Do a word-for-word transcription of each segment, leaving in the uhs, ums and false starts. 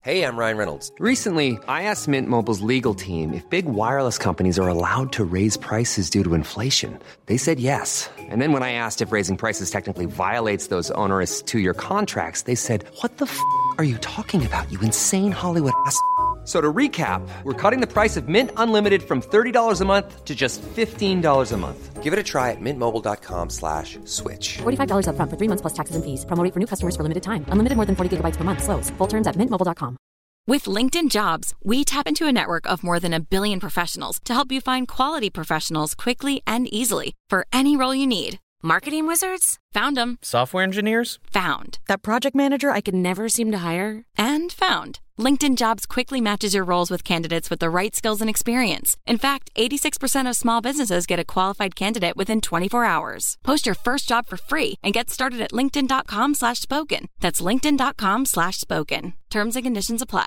Hey, I'm Ryan Reynolds. Recently, I asked Mint Mobile's legal team if big wireless companies are allowed to raise prices due to inflation. They said yes. And then when I asked if raising prices technically violates those onerous two-year contracts, they said, "What the f*** are you talking about, you insane Hollywood ass?" So to recap, we're cutting the price of Mint Unlimited from thirty dollars a month to just fifteen dollars a month. Give it a try at mintmobile.com slash switch. forty-five dollars up front for three months plus taxes and fees. Promo rate for new customers for limited time. Unlimited more than forty gigabytes per month. Slows full terms at mint mobile dot com. With LinkedIn Jobs, we tap into a network of more than a billion professionals to help you find quality professionals quickly and easily for any role you need. Marketing wizards? Found them. Software engineers? Found. That project manager I could never seem to hire? And found. LinkedIn Jobs quickly matches your roles with candidates with the right skills and experience. In fact, eighty-six percent of small businesses get a qualified candidate within twenty-four hours. Post your first job for free and get started at linkedin.com slash spoken. That's linkedin.com slash spoken. Terms and conditions apply.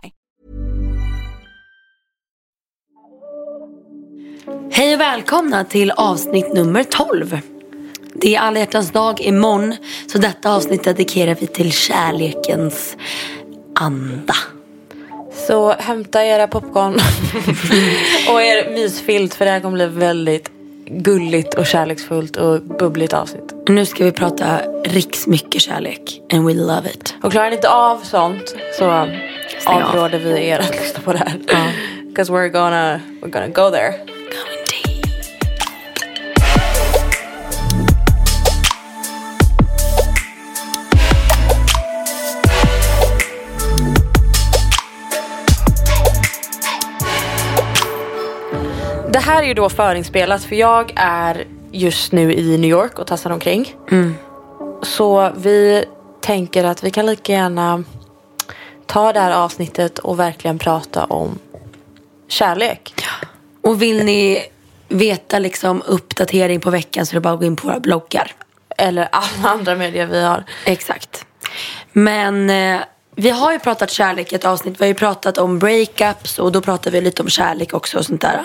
Hej och välkomna till avsnitt nummer tolv. Det är alla hjärtans dag imorgon, så detta avsnitt dedikerar vi till kärlekens anda. Så hämta era popcorn och er mysfilt, för det här kommer bli väldigt gulligt och kärleksfullt och bubbligt avsnitt. Nu ska vi prata riksmycket kärlek, and we love it. Och klarar ni inte av sånt så avråder vi er att lyssna på det här. Ja. Because we're gonna, we're gonna go there. Det här är ju då förinspelat, för jag är just nu i New York och tassar omkring. Mm. Så vi tänker att vi kan lika gärna ta det här avsnittet och verkligen prata om kärlek. Och vill ni veta liksom uppdatering på veckan, så är det bara att gå in på våra bloggar. Eller alla andra medier vi har. Exakt. Men eh, vi har ju pratat kärlek i ett avsnitt. Vi har ju pratat om breakups, och då pratar vi lite om kärlek också och sånt där.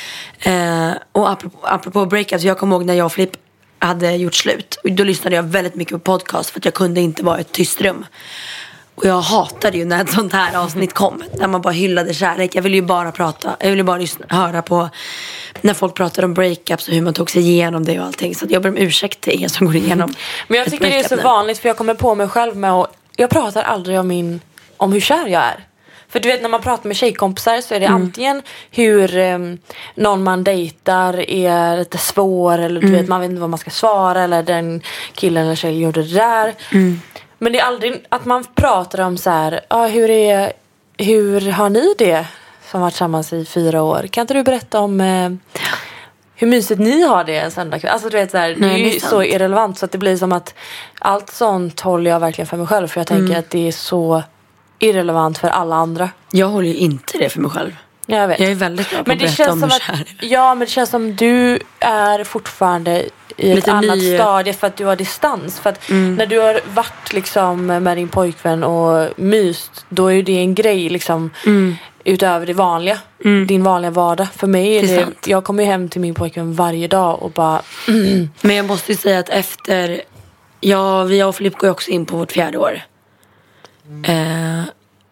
Eh, och apropå, apropå breakups, jag kommer ihåg när jag och Flipp hade gjort slut. Och då lyssnade jag väldigt mycket på podcast, för att jag kunde inte vara i ett tyst rum. Och jag hatade ju när ett sånt här avsnitt kom, där man bara hyllade kärlek. Jag ville ju bara prata, jag ville bara lyssna, höra på när folk pratar om breakups och hur man tog sig igenom det och allting. Så jag ber om ursäkt till er som går igenom. Men jag tycker det är så nu. vanligt, för jag kommer på mig själv med att jag pratar aldrig om, min, om hur kär jag är. För du vet, när man pratar med tjejkompisar så är det mm. antingen hur um, någon man dejtar är lite svår, eller du mm. vet, man vet inte vad man ska svara, eller den killen eller tjejen gjorde det där. Mm. Men det är aldrig att man pratar om så här, ah, hur är hur har ni det som varit tillsammans i fyra år? Kan inte du berätta om eh, hur mysigt ni har det en söndag kväll? Alltså du vet så här, Nej, det är ju så irrelevant, så att det blir som att allt sånt håller jag verkligen för mig själv, för jag tänker mm. att det är så irrelevant för alla andra. Jag håller ju inte det för mig själv. Jag vet. Jag är väldigt bra på men att det berätta känns om som hur att, kär är. ja, men det känns som du är fortfarande i Lite ett annat ny... stadie, för att du har distans. För att mm. när du har varit liksom med din pojkvän och myst, då är det en grej liksom mm. utöver det vanliga. Mm. Din vanliga vardag. För mig är det, det är jag kommer ju hem till min pojkvän varje dag och bara mm. Men jag måste ju säga att efter, ja, vi och Filip går ju också in på vårt fjärde år. Mm. Eh,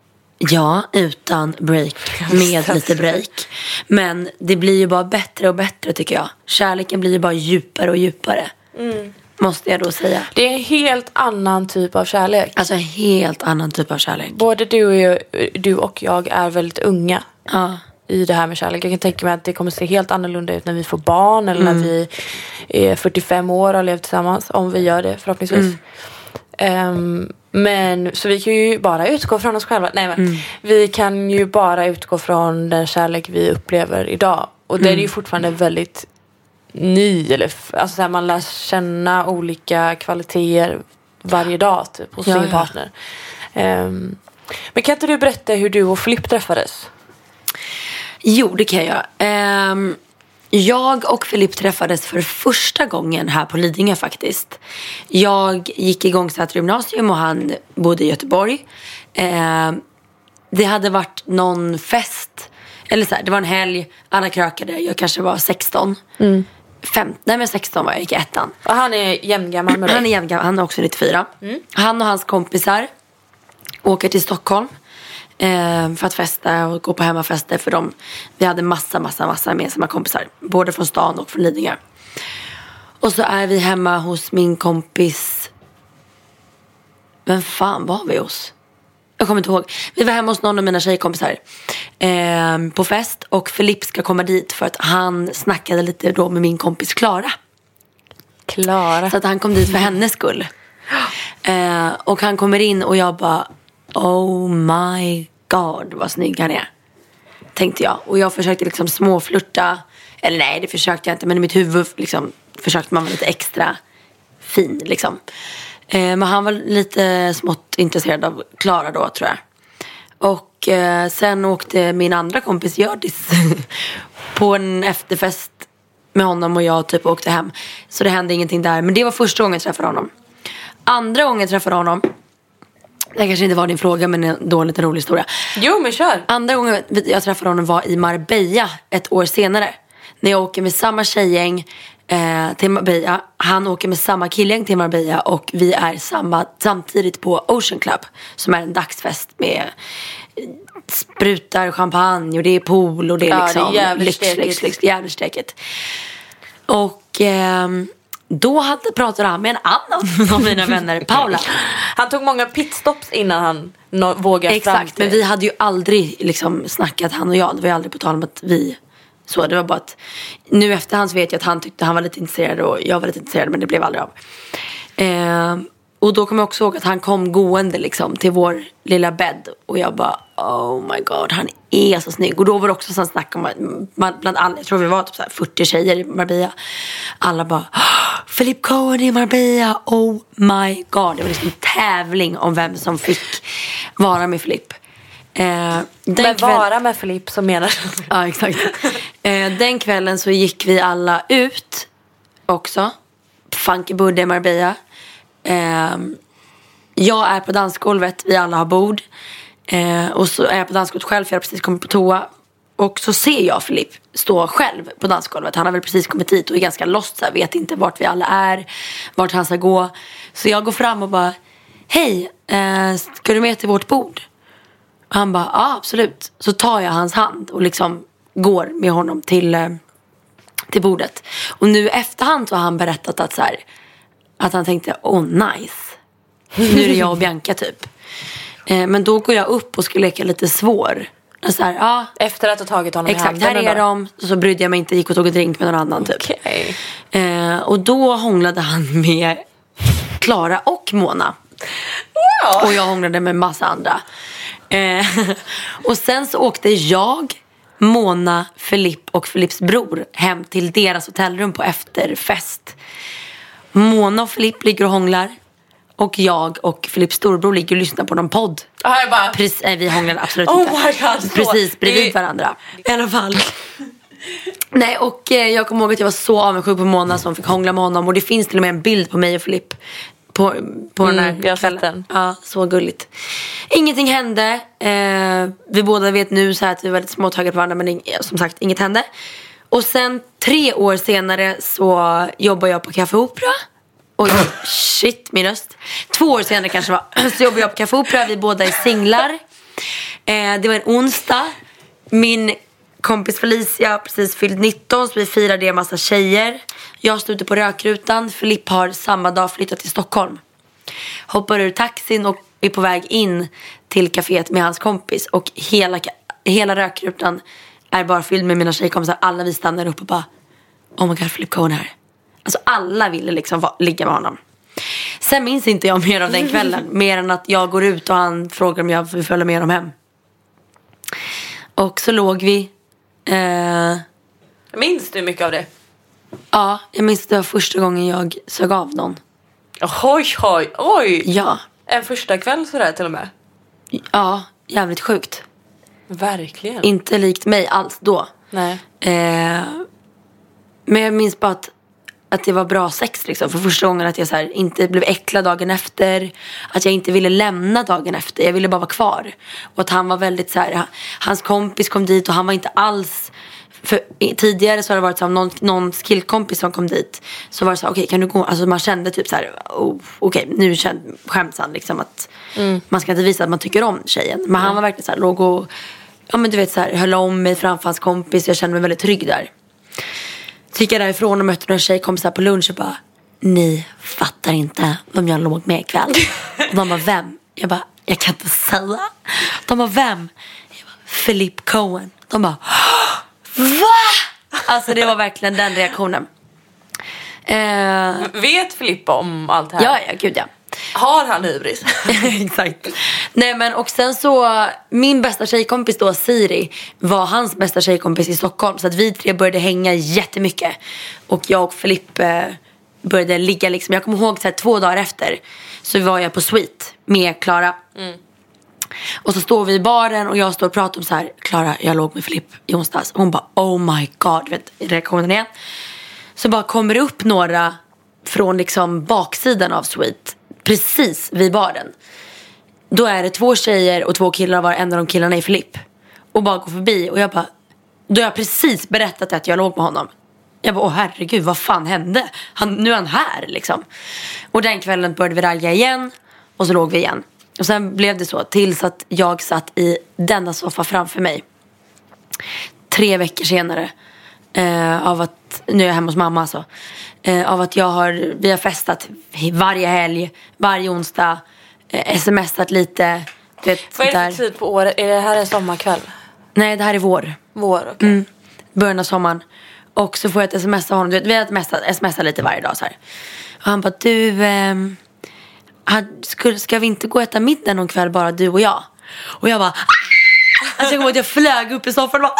ja, utan break, med lite break. Men det blir ju bara bättre och bättre, tycker jag. Kärleken blir ju bara djupare och djupare. Mm. Måste jag då säga. Det är en helt annan typ av kärlek. Alltså en helt annan typ av kärlek. Både du och jag, du och jag är väldigt unga. Ja. I det här med kärlek. Jag kan tänka mig att det kommer se helt annorlunda ut när vi får barn, eller mm. när vi är fyrtiofem år och har levt tillsammans, om vi gör det förhoppningsvis. Mm. Um, men så vi kan ju bara utgå från oss själva. Nej, men mm. vi kan ju bara utgå från den kärlek vi upplever idag. Och mm. det är ju fortfarande väldigt ny, eller alltså så här, man lär känna olika kvaliteter varje dag typ, hos ja, sin ja. partner. Um, men kan inte du berätta hur du och Flipp träffades? Jo, det kan jag. Um, jag och Filip träffades för första gången här på Lidingö faktiskt. Jag gick igång så här till gymnasium och han bodde i Göteborg. Um, det hade varit någon fest, eller så här, det var en helg, alla krökade, jag kanske var sexton. Mm. Fem, nej men sexton var jag, gick i ettan. Och han är jämngammal med dig? Han är jämngammal, han är också nittiofyra. Mm. Han och hans kompisar åker till Stockholm. Eh, för att festa och gå på hemmafester för dem. Vi hade massa, massa, massa gemensamma kompisar. Både från stan och från Lidingö. Och så är vi hemma hos min kompis. Vem fan var vi hos? Jag kommer inte ihåg. Vi var hemma hos någon av mina tjejkompisar eh, på fest. Och Filip ska komma dit för att han snackade lite då med min kompis Klara. Klara. Så att han kom dit för hennes skull. Eh, och han kommer in och jag bara, oh my god vad snygg han är, tänkte jag. Och jag försökte liksom småflirta. Eller nej, det försökte jag inte. Men i mitt huvud liksom, försökte man vara lite extra fin liksom. eh, Men han var lite smått intresserad av Klara då, tror jag. Och eh, sen åkte min andra kompis Gördis på en efterfest med honom. Och jag typ åkte hem. Så det hände ingenting där. Men det var första gången jag träffade honom. Andra gången jag träffade honom, det kanske inte var din fråga, men ändå en liten rolig historia. Jo, men kör. Andra gången jag träffade honom var i Marbella ett år senare. När jag åker med samma tjejgäng eh, till Marbella. Han åker med samma killgäng till Marbella. Och vi är samma, samtidigt på Ocean Club. Som är en dagsfest med sprutar, champagne och det är pool. Och det är ja, liksom det är jävligt lyx, lyx, lyx, jävligt stekigt. Och... Eh, då hade pratade han med en annan av mina vänner, Paula. Han tog många pitstops innan han no- vågade Exakt, fram till. men vi hade ju aldrig liksom snackat, han och jag. Det var ju aldrig på tal om att vi... Så det var bara att... Nu efterhand så vet jag att han tyckte han var lite intresserad och jag var lite intresserad, men det blev aldrig av. Eh, och då kommer jag också ihåg att han kom gående liksom till vår lilla bädd. Och jag bara, oh my god, han är så snygg. Och då var det också sån snack om att man, bland alla, jag tror vi var typ så här fyrtio tjejer i Marbella. Alla bara, Filip Cohen i Marbella, oh my god. Det var liksom en tävling om vem som fick vara med Filip. Eh, Men vara kväll... med Filip som menar. Ja, exakt. eh, Den kvällen så gick vi alla ut också. Funky Budde i Marbella. eh, Jag är på dansgolvet, vi alla har bord. eh, Och så är jag på dansgolvet själv, för jag har precis kommit på toa. Och så ser jag Filip stå själv på dansgolvet. Han har väl precis kommit hit och är ganska lost så här, vet inte vart vi alla är, vart han ska gå. Så jag går fram och bara, hej, eh, ska du med till vårt bord? Och han bara, ja absolut. Så tar jag hans hand och liksom går med honom till, eh, till bordet. Och nu efterhand så har han berättat att, så här, att han tänkte, oh nice, nu är det jag och Bianca typ. eh, Men då går jag upp och ska leka lite svår. Så här, ja. Efter att ha tagit honom exakt, i handen. här är de. Så brydde jag mig inte, gick och tog en drink med någon annan typ. Okay. eh, Och då hånglade han med Klara och Mona. Wow. Och jag hånglade med massa andra. eh, Och sen så åkte jag, Mona, Filip och Filips bror hem till deras hotellrum på efterfest. Mona och Filip ligger och hånglar. Och jag och Filips storbror ligger och lyssnar på någon podd. Ah, jag bara... Precis, nej, vi hånglar absolut oh inte. My God, så. Precis bredvid det... varandra. I alla fall. Nej, och eh, jag kommer ihåg att jag var så avundsjuk på Mona som fick hångla med honom. Och det finns till och med en bild på mig och Filip på, på mm, den här jag har sett den. Ja, så gulligt. Ingenting hände. eh, Vi båda vet nu så här att vi var lite småtaggade på varandra. Men ing- som sagt, inget hände. Och sen tre år senare så jobbar jag på Café Opera. Oj, shit, min röst. Två år senare kanske var. Så jobbar jag på Café Opera, vi båda är singlar. eh, Det var en onsdag. Min kompis Felicia har precis fyllt nitton. Så vi firade en massa tjejer. Jag stod ute på Rökrutan. Filip har samma dag flyttat till Stockholm. Hoppar ur taxin och är på väg in till kaféet med hans kompis. Och hela, hela Rökrutan är bara fylld med mina tjejkompisar. Alla vi stannar upp och bara, oh my god, Filip Cohen här. Alltså alla ville liksom va- ligga med honom. Sen minns inte jag mer av den kvällen. Mer än att jag går ut och han frågar om jag vill följa med honom hem. Och så låg vi. Eh, Minns du mycket av det? ja, jag minns att det var första gången jag sög av någon. Oj, oj, oj. Ja. En första kväll sådär till och med. Ja, jävligt sjukt. Verkligen. Inte likt mig alls då. Nej. Eh, men jag minns bara att att det var bra sex liksom. För första gången att jag så här, inte blev äcklad dagen efter. Att jag inte ville lämna dagen efter. Jag ville bara vara kvar. Och att han var väldigt så här, hans kompis kom dit och han var inte alls. För tidigare så har det varit så här, någon, någon skillkompis som kom dit. Så var det så här, okej okay, kan du gå. Alltså man kände typ så här, oh, okej okay, nu känd, skäms han liksom att Mm. Man ska inte visa att man tycker om tjejen. Men mm. han var verkligen så här, låg och ja, men du vet, så här, höll om mig framför hans kompis. Jag kände mig väldigt trygg där. Så gick jag därifrån och mötte några tjejkompisar på lunch och bara, ni fattar inte vem jag låg med ikväll. Och de bara, vem? Jag bara, jag kan inte säga. De bara, vem? Jag bara, Philip Cohen. De bara, va? Alltså det var verkligen den reaktionen. Eh, Vet Filippa om allt det här? Ja, ja, gud ja. Har han hybris? Exakt. Nej men och sen så, min bästa tjejkompis då, Siri, var hans bästa tjejkompis i Stockholm. Så att vi tre började hänga jättemycket. Och jag och Filippa började ligga liksom. Jag kommer ihåg så här, två dagar efter så var jag på Sweet med Klara. Mm. Och så står vi i baren och jag står och pratar om så här, Klara, jag låg med Filipp i onsdags. Och hon bara, oh my god, vet reaktionen igen. Så bara kommer det upp några från liksom baksidan av Sweet, precis vid baren. Då är det två tjejer och två killar, var en av de killarna är Filipp. Och bara går förbi och jag bara, då har jag precis berättat att jag låg med honom. Jag bara, åh herregud, vad fan hände? Han, nu är han här liksom. Och den kvällen började vi ragga igen. Och så låg vi igen. Och sen blev det så tills att jag satt i denna soffa framför mig. Tre veckor senare. Eh, av att, nu är jag hemma hos mamma alltså. Eh, av att jag har, vi har festat varje helg, varje onsdag. Eh, smsat lite. Vet, vad är det för tid på året? Är det här en sommarkväll? Nej, det här är vår. Vår, okej. Okay. Mm, början av sommaren. Och så får jag ett sms av honom. Du vet, vi har smsat, smsat lite varje dag så här. Och han bara, du... Eh, Ska, ska vi inte gå och äta middag någon kväll, bara du och jag? Och jag bara, alltså jag, jag flög upp i soffan och bara,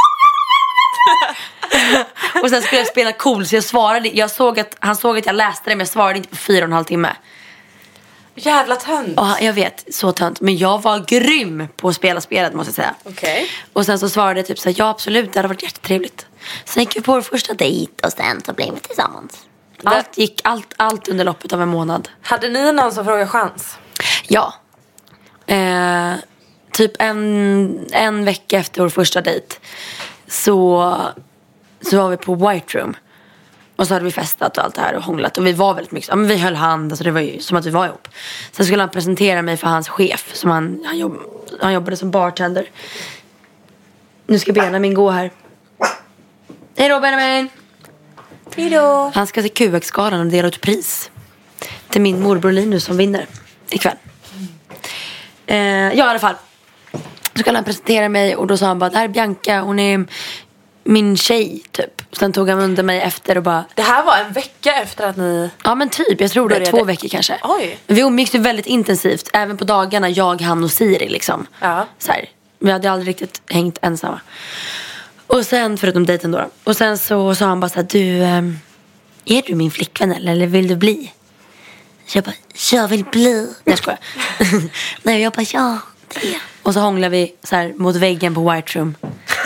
och sen skulle jag spela cool. Så jag svarade, jag såg att, han såg att jag läste det, men jag svarade inte på fyra och en halv timme. Jävla tönt. Och jag vet, så tönt. Men jag var grym på att spela spelet, måste jag säga. Okay. Och sen så svarade jag typ så här, ja absolut, det hade varit jättetrevligt. Sen gick vi på vår första dejt och sen så blev vi tillsammans. Allt gick, allt, allt under loppet av en månad. Hade ni någon som frågade chans? Ja. Eh, typ en, en vecka efter vår första dejt så, så var vi på White Room. Och så hade vi festat och allt det här och hånglat. Och vi var väldigt mycket, ja, men vi höll hand, alltså det var ju som att vi var ihop. Sen skulle han presentera mig för hans chef som han, han, jobb, han jobbade som bartender. Nu ska Benjamin gå här. Hej då Benjamin. Hejdå. Han ska till Q X-skalan och dela ut pris till min morbror Linus som vinner ikväll. eh, Ja i alla fall. Så skulle han presentera mig och då sa han bara, det här är Bianca, hon är min tjej typ. Sen tog han under mig efter och bara, det här var en vecka efter att ni... Ja men typ, jag tror det, började. Två veckor kanske. Oj. Vi umgicks ju väldigt intensivt. Även på dagarna, jag, han och Siri liksom. Ja. Så här, vi hade aldrig riktigt hängt ensamma. Och sen, förutom dejten då, då. Och sen så sa han bara så här, du, ähm, är du min flickvän eller, eller vill du bli? Så jag bara, jag vill bli. Nej jag skojar. Nej jag bara, ja det är. Och så hånglade vi så här mot väggen på White Room.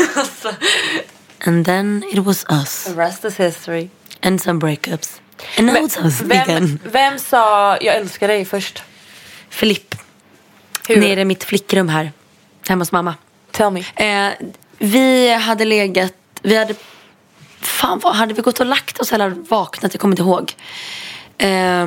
And then it was us. The rest is history. And some breakups. And now it's us vem, again. Vem sa, jag älskar dig först? Filipp. Hur? Nere i mitt flickrum här. Hemma hos mamma. Tell me. Eh, vi hade legat, vi hade, fan vad, hade vi gått och lagt oss eller vaknat, jag kommer inte ihåg. Eh,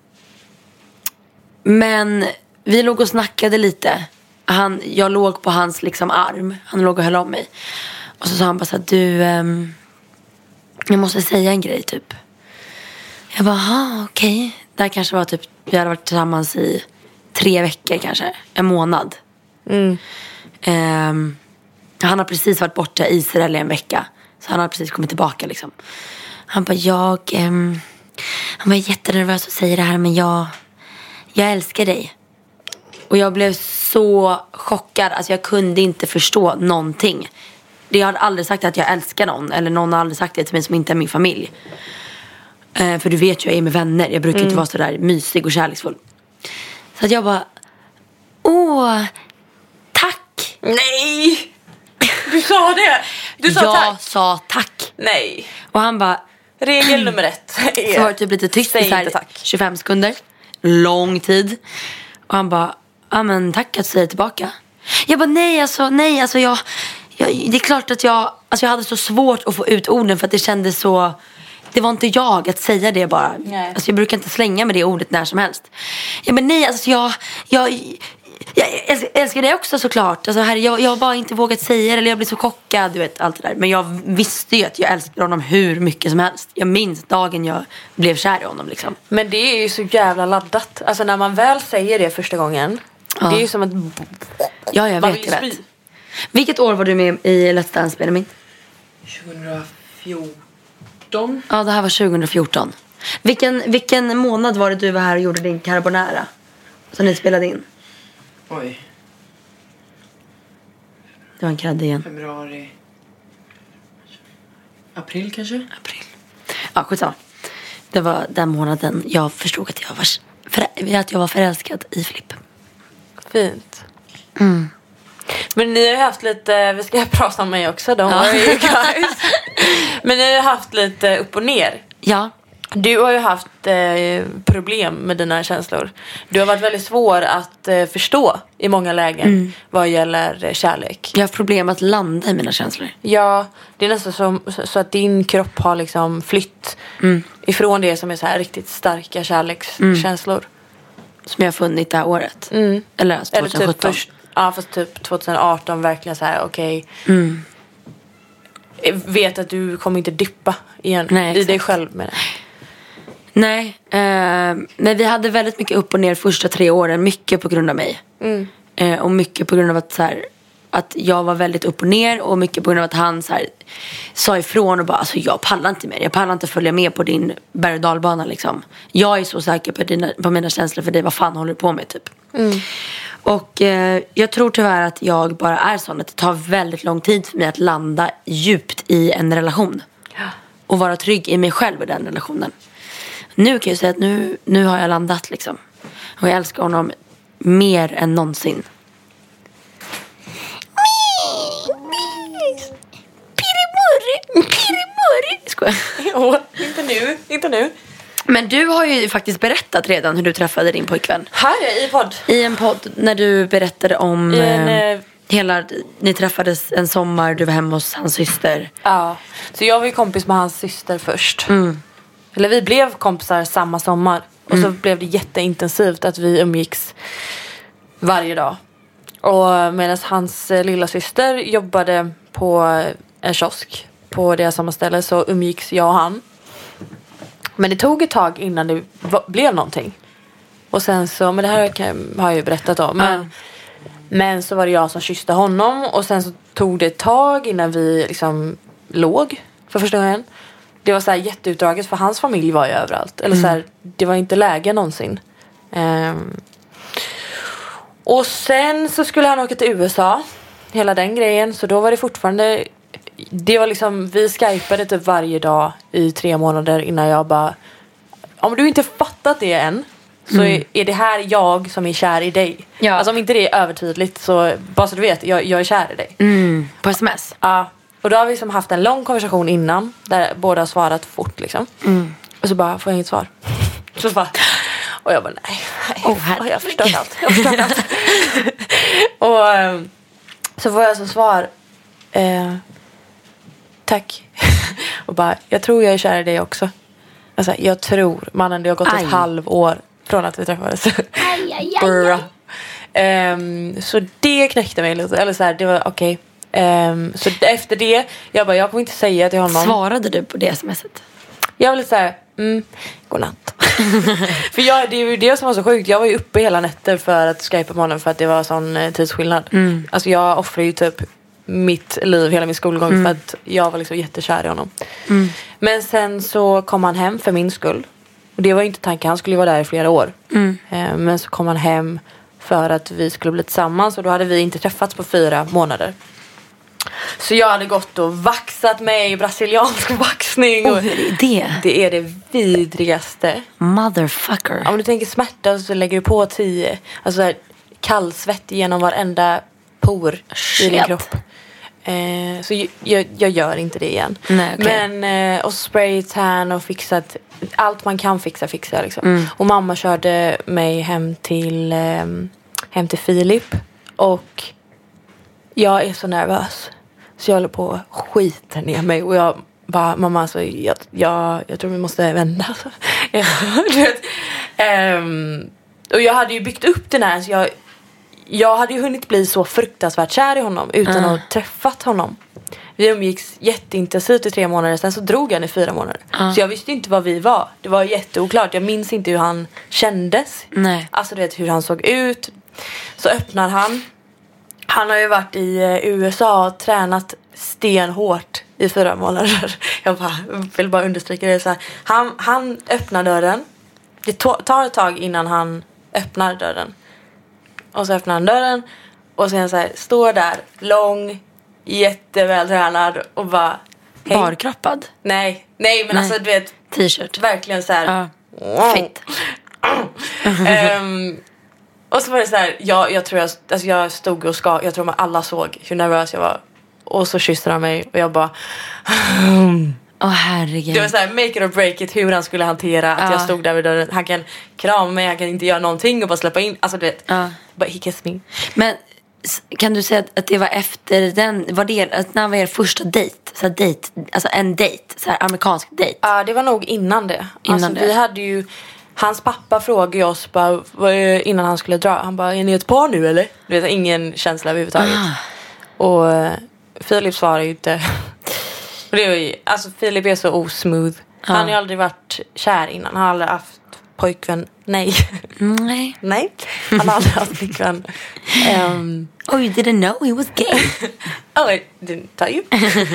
men vi låg och snackade lite. Han, jag låg på hans liksom arm. Han låg och höll om mig. Och så sa han bara så här, du, eh, jag måste säga en grej typ. Jag bara, aha, okej. Okay. Det här kanske var typ, vi hade varit tillsammans i tre veckor kanske, en månad. Mm. Um, han har precis varit borta i Israel i en vecka. Så han har precis kommit tillbaka liksom. Han bara, jag um, han var jättenervös och säger det här, men jag jag älskar dig. Och jag blev så chockad. Alltså jag kunde inte förstå någonting. Jag hade aldrig sagt att jag älskar någon. Eller någon har aldrig sagt det till mig som inte är min familj. uh, För du vet ju, jag är med vänner. Jag brukar mm. inte vara så där mysig och kärleksfull. Så att jag bara, åh, tack. Nej. Du sa det. Du sa jag tack. Jag sa tack. Nej. Och han bara, regel nummer ett är, så var det typ lite tyst i så här tjugofem sekunder. Lång tid. Och han bara, ja men tack att du säger tillbaka. Jag bara, nej alltså, nej alltså jag, jag det är klart att jag, alltså jag hade så svårt att få ut orden för att det kändes så, det var inte jag att säga det bara. Nej. Alltså jag brukar inte slänga med det ordet när som helst. Ja men nej alltså jag, jag jag älskar, älskar det också såklart. Alltså, här, jag, jag har bara inte vågat säga det. Eller jag blir så chockad, du vet, allt det där. Men jag visste ju att jag älskar honom hur mycket som helst. Jag minns dagen jag blev kär i honom liksom. Men det är ju så jävla laddat. Alltså när man väl säger det första gången. Ja. Det är ju som att ja, jag vet, jag vet. Vilket år var du med i Let's Dance, Benjamin? tjugofjorton. Ja, det här var tjugofjorton. Vilken, vilken månad var det du var här och gjorde din carbonara? Som ni spelade in? Oj. Det var en kradde igen. Februari. April kanske? April. Ja, skitsamma. Det var den månaden jag förstod att jag var, för, att jag var förälskad i Filipp. Fint. Mm. Men ni har ju haft lite, vi ska prata om mig också, don't worry you guys. Men ni har ju haft lite upp och ner. Ja. Du har ju haft eh, problem med dina känslor. Du har varit väldigt svår att eh, förstå i många lägen mm. vad gäller eh, kärlek. Jag har problem att landa i mina känslor. Ja, det är nästan som, så, så att din kropp har liksom flytt mm. ifrån det som är så här riktigt starka kärlekskänslor. Mm. Som jag har funnit det här året. Mm. Eller alltså tjugosjutton. Eller typ först, ja, fast typ tjugoarton verkligen så här, okej. Okay, mm. vet att du kommer inte dippa igen. Nej, i dig själv med det. Nej, eh, nej, vi hade väldigt mycket upp och ner första tre åren. Mycket på grund av mig. Mm. Eh, och mycket på grund av att, så här, att jag var väldigt upp och ner. Och mycket på grund av att han så här, sa ifrån och bara, alltså jag pallar inte mer. Jag pallar inte följa med på din berg- och dalbana liksom. Jag är så säker på, dina, på mina känslor för dig. Vad fan håller du på med typ? Mm. Och eh, jag tror tyvärr att jag bara är sån. Att det tar väldigt lång tid för mig att landa djupt i en relation. Ja. Och vara trygg i mig själv i den relationen. Nu kan jag säga att nu, nu har jag landat liksom. Och jag älskar honom mer än någonsin. Pirimurri, pirimurri. Skojar. Jo, inte nu, inte nu. Men du har ju faktiskt berättat redan hur du träffade din pojkvän. Här i podd. I en podd när du berättade om en, eh, hela, ni träffades en sommar, du var hemma hos hans syster. Ja, så jag var ju kompis med hans syster först. Mm. Eller vi blev kompisar samma sommar. Och mm. så blev det jätteintensivt att vi umgicks varje dag. Och medan hans lilla syster jobbade på en kiosk på det samma ställe så umgicks jag och han. Men det tog ett tag innan det blev någonting. Och sen så, men det här kan, har jag ju berättat om. Men, mm. men så var det jag som kysste honom. Och sen så tog det ett tag innan vi liksom låg för första gången. Det var så här jätteutdraget för hans familj var ju överallt. Eller mm. så här, det var inte läge någonsin. Um, och sen så skulle han åka till U S A. Hela den grejen. Så då var det fortfarande... Det var liksom... Vi skypade typ varje dag i tre månader innan jag bara... Om du inte fattat det än... Så mm. är, är det här jag som är kär i dig. Ja. Alltså om inte det är övertydligt så... Bara så du vet, jag, jag är kär i dig. Mm. På sms? Ja. Och då har vi liksom haft en lång konversation innan. Där båda har svarat fort liksom. Mm. Och så bara, får jag inget svar? Så bara... Och jag bara, nej. nej oh, jag förstår allt. Jag förstår allt. Och så får jag så svar. Eh, tack. Och bara, jag tror jag är kär i dig också. Alltså, jag tror. Mannen, det har gått aj. ett halvår från att vi träffades. Aj, aj, aj, aj. Um, så det knäckte mig lite. Eller så här, det var okej. Okay. Um, så efter det, jag bara, jag kommer inte säga till honom. Svarade du på det smset? Jag var lite så här, mm, godnatt. För jag, det är ju det som var så sjukt. Jag var ju uppe hela nätter för att skypa med honom. För att det var sån eh, tidsskillnad. Mm. Alltså jag offrar ju typ mitt liv, hela min skolgång. Mm. För att jag var liksom jättekär i honom. Mm. Men sen så kom han hem för min skull. Och det var ju inte tanken, han skulle ju vara där i flera år. Mm. eh, Men så kom han hem för att vi skulle bli tillsammans. Och då hade vi inte träffats på fyra månader. Så jag hade gått och vaxat mig i brasiliansk vaxning. Och hur är det? Det är det vidrigaste. Motherfucker. Om du tänker smärta så lägger du på tio. Alltså här, kallsvett genom varenda por Shit. i din kropp. Eh, så jag, jag gör inte det igen. Nej, okay. Men eh, och spray tan och fixat. Allt man kan fixa, fixa liksom. Mm. Och mamma körde mig hem till eh, Hem till Filip. Och jag är så nervös. Så jag håller på att skita ner mig. Och jag bara, mamma, alltså, jag, jag, jag tror vi måste vända. Alltså. du vet. Um, och jag hade ju byggt upp den här. Så jag, jag hade ju hunnit bli så fruktansvärt kär i honom utan uh. att ha träffat honom. Vi umgicks jätteintensivt i tre månader. Sen så drog han i fyra månader. Uh. Så jag visste inte vad vi var. Det var jätteoklart. Jag minns inte hur han kändes. Nej. Alltså du vet hur han såg ut. Så öppnar han. Han har ju varit i U S A och tränat stenhårt i fyra månader. Jag bara, vill bara understryka det så här. Han, han öppnar dörren. Det tar ett tag innan han öppnar dörren. Och så öppnar han dörren. Och sen så här, står där lång, jättevältränad och bara... Hej. Barkroppad? Nej, nej men nej. Alltså du vet... T-shirt? Verkligen så här... Uh. Wow. Fint. um, och så var det så här, jag, jag tror jag, alltså jag stod och ska, jag tror man alla såg hur nervös jag var. Och så kysste han mig och jag bara... Åh oh, herregud. Det var så här, make it or break it, hur han skulle hantera att uh. jag stod där vid dörren. Han kan krama mig, han kan inte göra någonting och bara släppa in. Alltså du vet, uh. but he kissed me. Men kan du säga att det var efter den, var det, när var er första dejt? Så här dejt, alltså en dejt, så här amerikansk dejt? Ja, uh, det var nog innan det. Innan alltså, det. Vi hade ju, hans pappa frågade oss bara, innan han skulle dra. Han bara, är ni ett par nu eller? Du vet, ingen känsla överhuvudtaget. Uh. Och uh, Filip svarade ju inte. Och det var ju, alltså Filip är så osmooth. Uh. Han har ju aldrig varit kär innan. Han har aldrig haft pojkvän. Nej. Nej. Nej. Han har aldrig haft pojkvän. Um, oh, you didn't know he was gay. oh, I didn't tell you.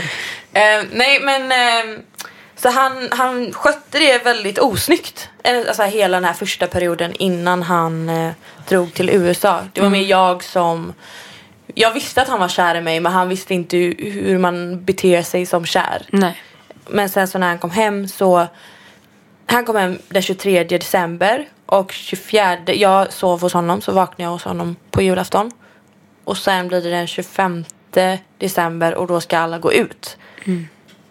um, nej, men um, så han, han skötte det väldigt osnyggt. Alltså hela den här första perioden innan han uh, drog till U S A. Det var mm. mer jag som... Jag visste att han var kär i mig, men han visste inte hur man beter sig som kär. Nej. Men sen så när han kom hem så... Han kom hem den tjugotredje december. Och tjugofjärde... Jag sov hos honom, så vaknade jag hos honom på julafton. Och sen blir det den tjugofemte december och då ska alla gå ut. Mm.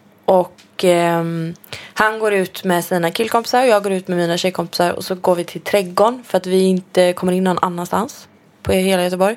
Och eh, han går ut med sina killkompisar och jag går ut med mina tjejkompisar. Och så går vi till trädgården för att vi inte kommer in någon annanstans på hela Göteborg.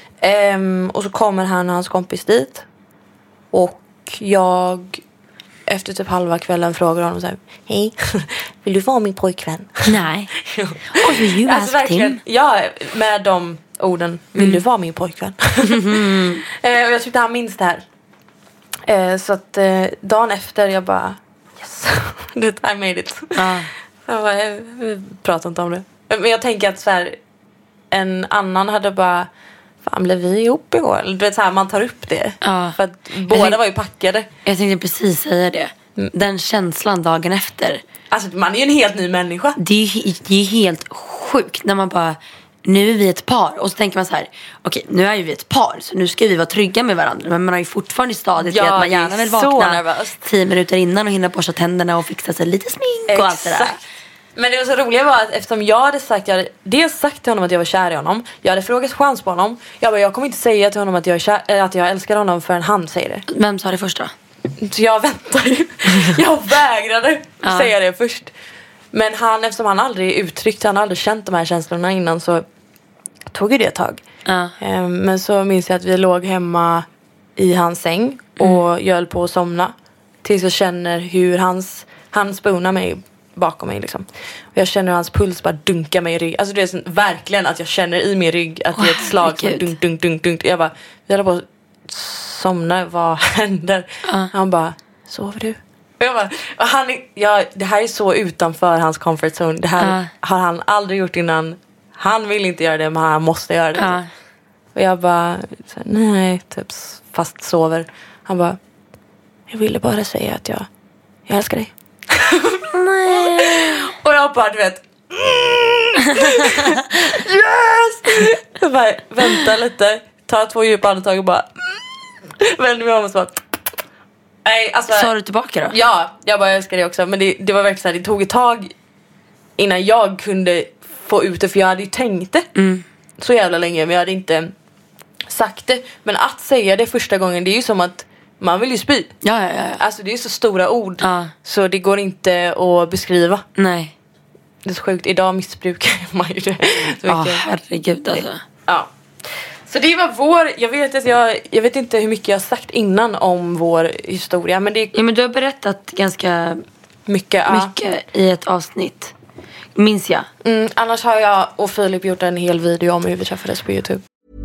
Um, och så kommer han och hans kompis dit. Och jag efter typ halva kvällen frågar honom så här: hej, vill du vara min pojkvän? Nej. Och vill du alltså verkligen, ja, med de orden, vill mm. du vara min pojkvän? mm. uh, och jag tyckte han minns det här. uh, Så att uh, dagen efter jag bara yes, I made it. uh. Jag bara, jag, jag pratar inte om det. Men jag tänker att så här, en annan hade bara, fan, blev vi ihop igår? Du vet så här, man tar upp det. Ja. För att båda tänkte, var ju packade. Jag tänkte precis säga det. Mm. Den känslan dagen efter. Alltså man är ju en helt ny människa. Det är ju det är helt sjukt när man bara, nu är vi ett par. Och så tänker man så här, okej, nu är ju vi ett par, så nu ska vi vara trygga med varandra. Men man har ju fortfarande stadiet ja, att man gärna vill vakna tio minuter innan och hinna borsta tänderna och fixa sig lite smink. Exakt. Och allt det där. Men det var så roliga var att eftersom jag hade sagt, jag hade dels sagt till honom att jag var kär i honom. Jag hade frågat chans på honom. Jag bara, jag kommer inte säga till honom att jag, är kär, att jag älskar honom förrän han säger det. Vem sa det först då? Så jag väntar ju. Jag vägrade ja. säga det först. Men han, eftersom han aldrig uttryckt, han aldrig känt de här känslorna innan, så tog ju det ett tag. Ja. Men så minns jag att vi låg hemma i hans säng och mm. jag höll på att somna. Tills jag känner hur hans, han spoonar mig bakom mig liksom. Och jag känner hur hans puls bara dunkar mig i rygg. Alltså det är så, verkligen att jag känner i min rygg att oh, det är ett slag som dunk, dunk, dunk, dunk. Jag bara, vi håller på att somna, vad händer? Uh. Han bara, sover du? Och jag bara, och han, ja, det här är så utanför hans comfort zone. Det här uh. har han aldrig gjort innan. Han vill inte göra det, men han måste göra det. Uh. Och jag bara, så, nej, typ fast sover. Han bara, jag ville bara säga att jag, jag älskar dig. Nej. Och jag bara, du vet, mm. yes. Jag bara, vänta lite, ta två djupa andetag och bara mm. vänder mig om och så bara, nej, alltså, sa du tillbaka då? Ja, jag bara, jag älskar det också. Men det, det var verkligen så här, det tog ett tag innan jag kunde få ut det. För jag hade ju tänkt det mm. så jävla länge, men jag hade inte sagt det. Men att säga det första gången, det är ju som att man vill ju spy. Ja, ja, ja. Alltså det är så stora ord. Ja. Så det går inte att beskriva. Nej. Det är så sjukt. Idag missbrukar man ju det. Ja, herregud alltså. Ja. Så det var vår... Jag vet, att jag, jag vet inte hur mycket jag har sagt innan om vår historia. Men det... Ja, men du har berättat ganska mycket, mycket ja. i ett avsnitt. Minns jag. Mm, annars har jag och Filip gjort en hel video om hur vi träffades på YouTube.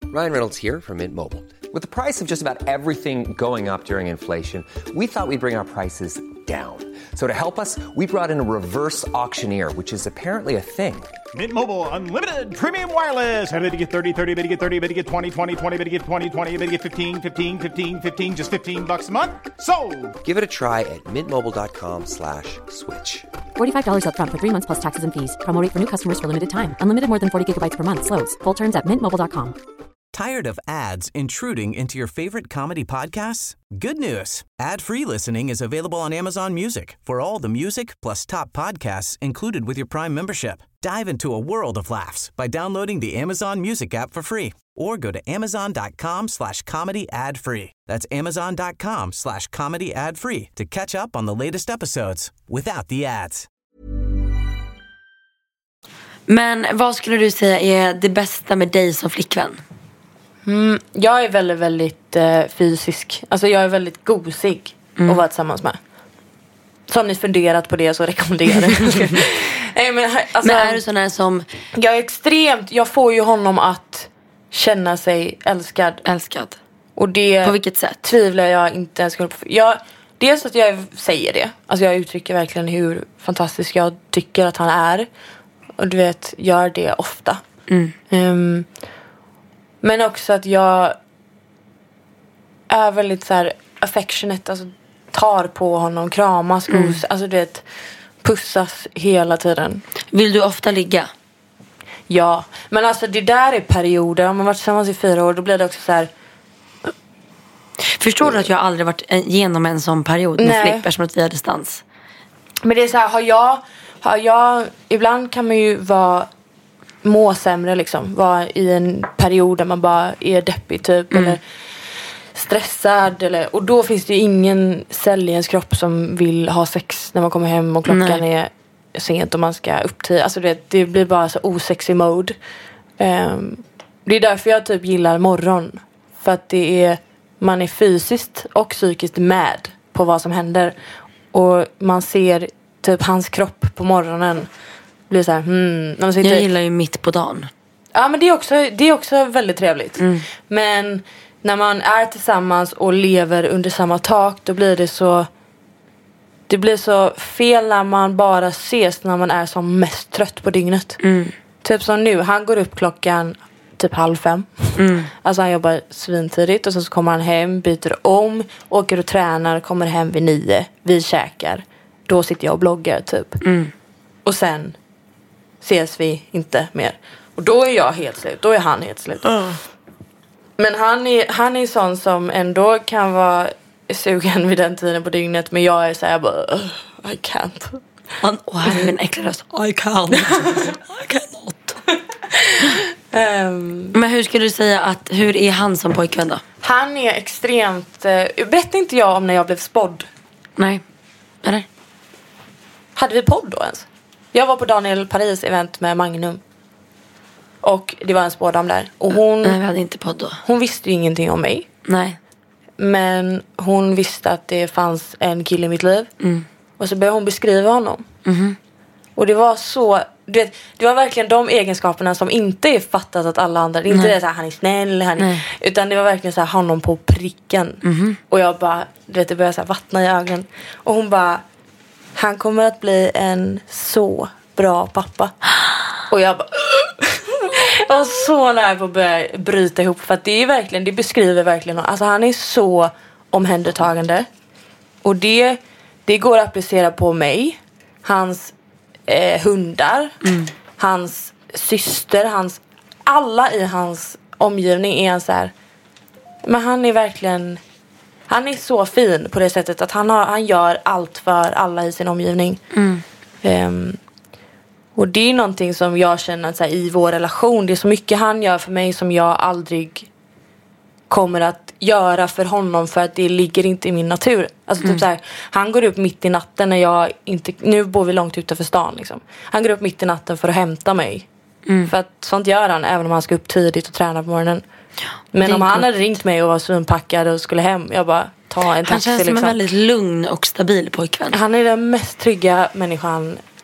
Ryan Reynolds here from Mint Mobile. With the price of just about everything going up during inflation, we thought we'd bring our prices down. So to help us, we brought in a reverse auctioneer, which is apparently a thing. Mint Mobile Unlimited Premium Wireless. How to get thirty, thirty, how to get thirty, how to get twenty, twenty, twenty, how to get twenty, twenty, how to get fifteen, fifteen, fifteen, fifteen, just fifteen bucks a month? Sold! Give it a try at mintmobile.com slash switch. forty-five dollars up front for three months plus taxes and fees. Promo rate for new customers for limited time. Unlimited more than forty gigabytes per month. Slows full terms at mint mobile dot com. Tired of ads intruding into your favorite comedy podcasts? Good news. Ad-free listening is available on Amazon Music for all the music plus top podcasts included with your Prime membership. Dive into a world of laughs by downloading the Amazon Music app for free or go to amazon.com slash comedy ad free. That's amazon.com slash comedy ad free to catch up on the latest episodes without the ads. Men vad skulle du säga är det bästa med dig som flickvän? Mm, jag är väldigt, väldigt eh, fysisk. Alltså jag är väldigt gosig mm. att vara tillsammans med. Så om ni funderat på det så rekommenderar jag. Nej, men, alltså, men är du sån här som... Jag är extremt... Jag får ju honom att känna sig älskad. Älskad. Och det... På vilket sätt? Tvivlar jag inte ens på. Jag, dels att jag säger det. Alltså jag uttrycker verkligen hur fantastisk jag tycker att han är. Och du vet, gör det ofta. Mm. Um, men också att jag är väldigt så här affectionate, alltså tar på honom, kramas, gos, mm. alltså du vet, pussas hela tiden. Vill du ofta ligga? Ja, men alltså det där är perioder. Om man varit tillsammans i fyra år, då blir det också så här. Förstår du att jag aldrig varit igenom en sån period med flickor som att vi har distans? Men det är så här, har jag, har jag ibland kan man ju vara må sämre liksom, vara i en period där man bara är deppig typ mm. eller stressad eller, och då finns det ju ingen cell i ens kropp som vill ha sex när man kommer hem och klockan Nej. är sent och man ska upp till, alltså det, det blir bara så osexy mode. Um, det är därför jag typ gillar morgon, för att det är, man är fysiskt och psykiskt med på vad som händer och man ser typ hans kropp på morgonen blir så här, hmm, man sitter... Jag gillar ju mitt på dagen. Ja, men det är också, det är också väldigt trevligt. Mm. Men när man är tillsammans och lever under samma tak, då blir det så... Det blir så fel när man bara ses när man är som mest trött på dygnet. Mm. Typ som nu, han går upp klockan typ halv fem. Mm. Alltså han jobbar svintidigt och så kommer han hem, byter om, åker och tränar, kommer hem vid nio. Vi käkar. Då sitter jag och bloggar typ. Mm. Och sen ses vi inte mer. Och då är jag helt slut. Då är han helt slut. Uh. Men han är, han är sån som ändå kan vara sugen vid den tiden på dygnet. Men jag är så här bara, I can't. Han, åh, här är min äcklig röst. I can't. I cannot. um, Men hur skulle du säga att, hur är han som pojkvän då? Han är extremt, uh, berättade inte jag om när jag blev spådd? Nej. Eller? Hade vi podd då ens? Jag var på Daniel Paris event med Magnum. Och det var en spårdam där. Och hon, Nej, vi hade inte podd då. Hon visste ju ingenting om mig. Nej. Men hon visste att det fanns en kille i mitt liv. Mm. Och så började hon beskriva honom. Mm. Och det var så... Du vet, det var verkligen de egenskaperna som inte är fattat att alla andra... Det är inte det så här, han är snäll. Han är, utan det var verkligen så här, honom på pricken. Mm. Och jag bara... Du vet, det började så här, vattna i ögonen. Och hon bara... Han kommer att bli en så bra pappa. Och jag bara... Jag var så nära på att börja bryta ihop. För att det är verkligen... Det beskriver verkligen... Alltså han är så omhändertagande. Och det... Det går att applicera på mig. Hans eh, hundar. Mm. Hans syster. Hans, alla i hans omgivning är en så här... Men han är verkligen... Han är så fin på det sättet att han, har, han gör allt för alla i sin omgivning. Mm. Um, och det är någonting som jag känner att, så här, i vår relation. Det är så mycket han gör för mig som jag aldrig kommer att göra för honom. För att det ligger inte i min natur. Alltså mm. typ så här, han går upp mitt i natten när jag inte... Nu bor vi långt utanför stan liksom. Han går upp mitt i natten för att hämta mig. Mm. För att sånt gör han även om han ska upp tidigt och träna på morgonen. Men om han gott. hade ringt mig och var svinpackad och skulle hem, jag bara ta en taxi. Han känns som liksom. en väldigt lugn och stabil pojkvän. Han är den mest trygga människan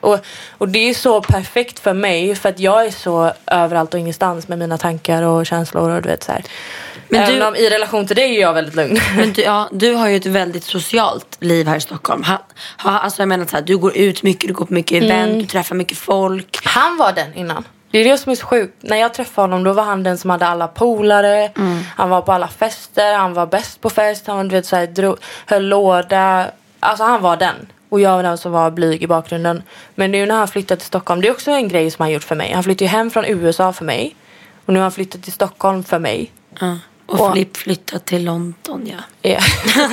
Och, och det är så perfekt för mig. För att jag är så överallt och ingenstans med mina tankar och känslor och du vet så här. Men även du, om i relation till dig är jag väldigt lugn. Men du, ja, du har ju ett väldigt socialt liv här i Stockholm. Ha, ha, alltså jag menar så här, du går ut mycket, du går på mycket event, mm. du träffar mycket folk. Han var den innan. Det är det som är så sjukt. När jag träffade honom då var han den som hade alla polare. Mm. Han var på alla fester, han var bäst på fest. Han du vet, så här, drog, höll låda. Alltså han var den. Och jag var den som var blyg i bakgrunden. Men nu när han flyttade till Stockholm, det är också en grej som han gjort för mig. Han flyttade ju hem från U S A för mig. Och nu har han flyttat till Stockholm för mig. Mm. Och, och Flipp flyttat till London, ja. Ja.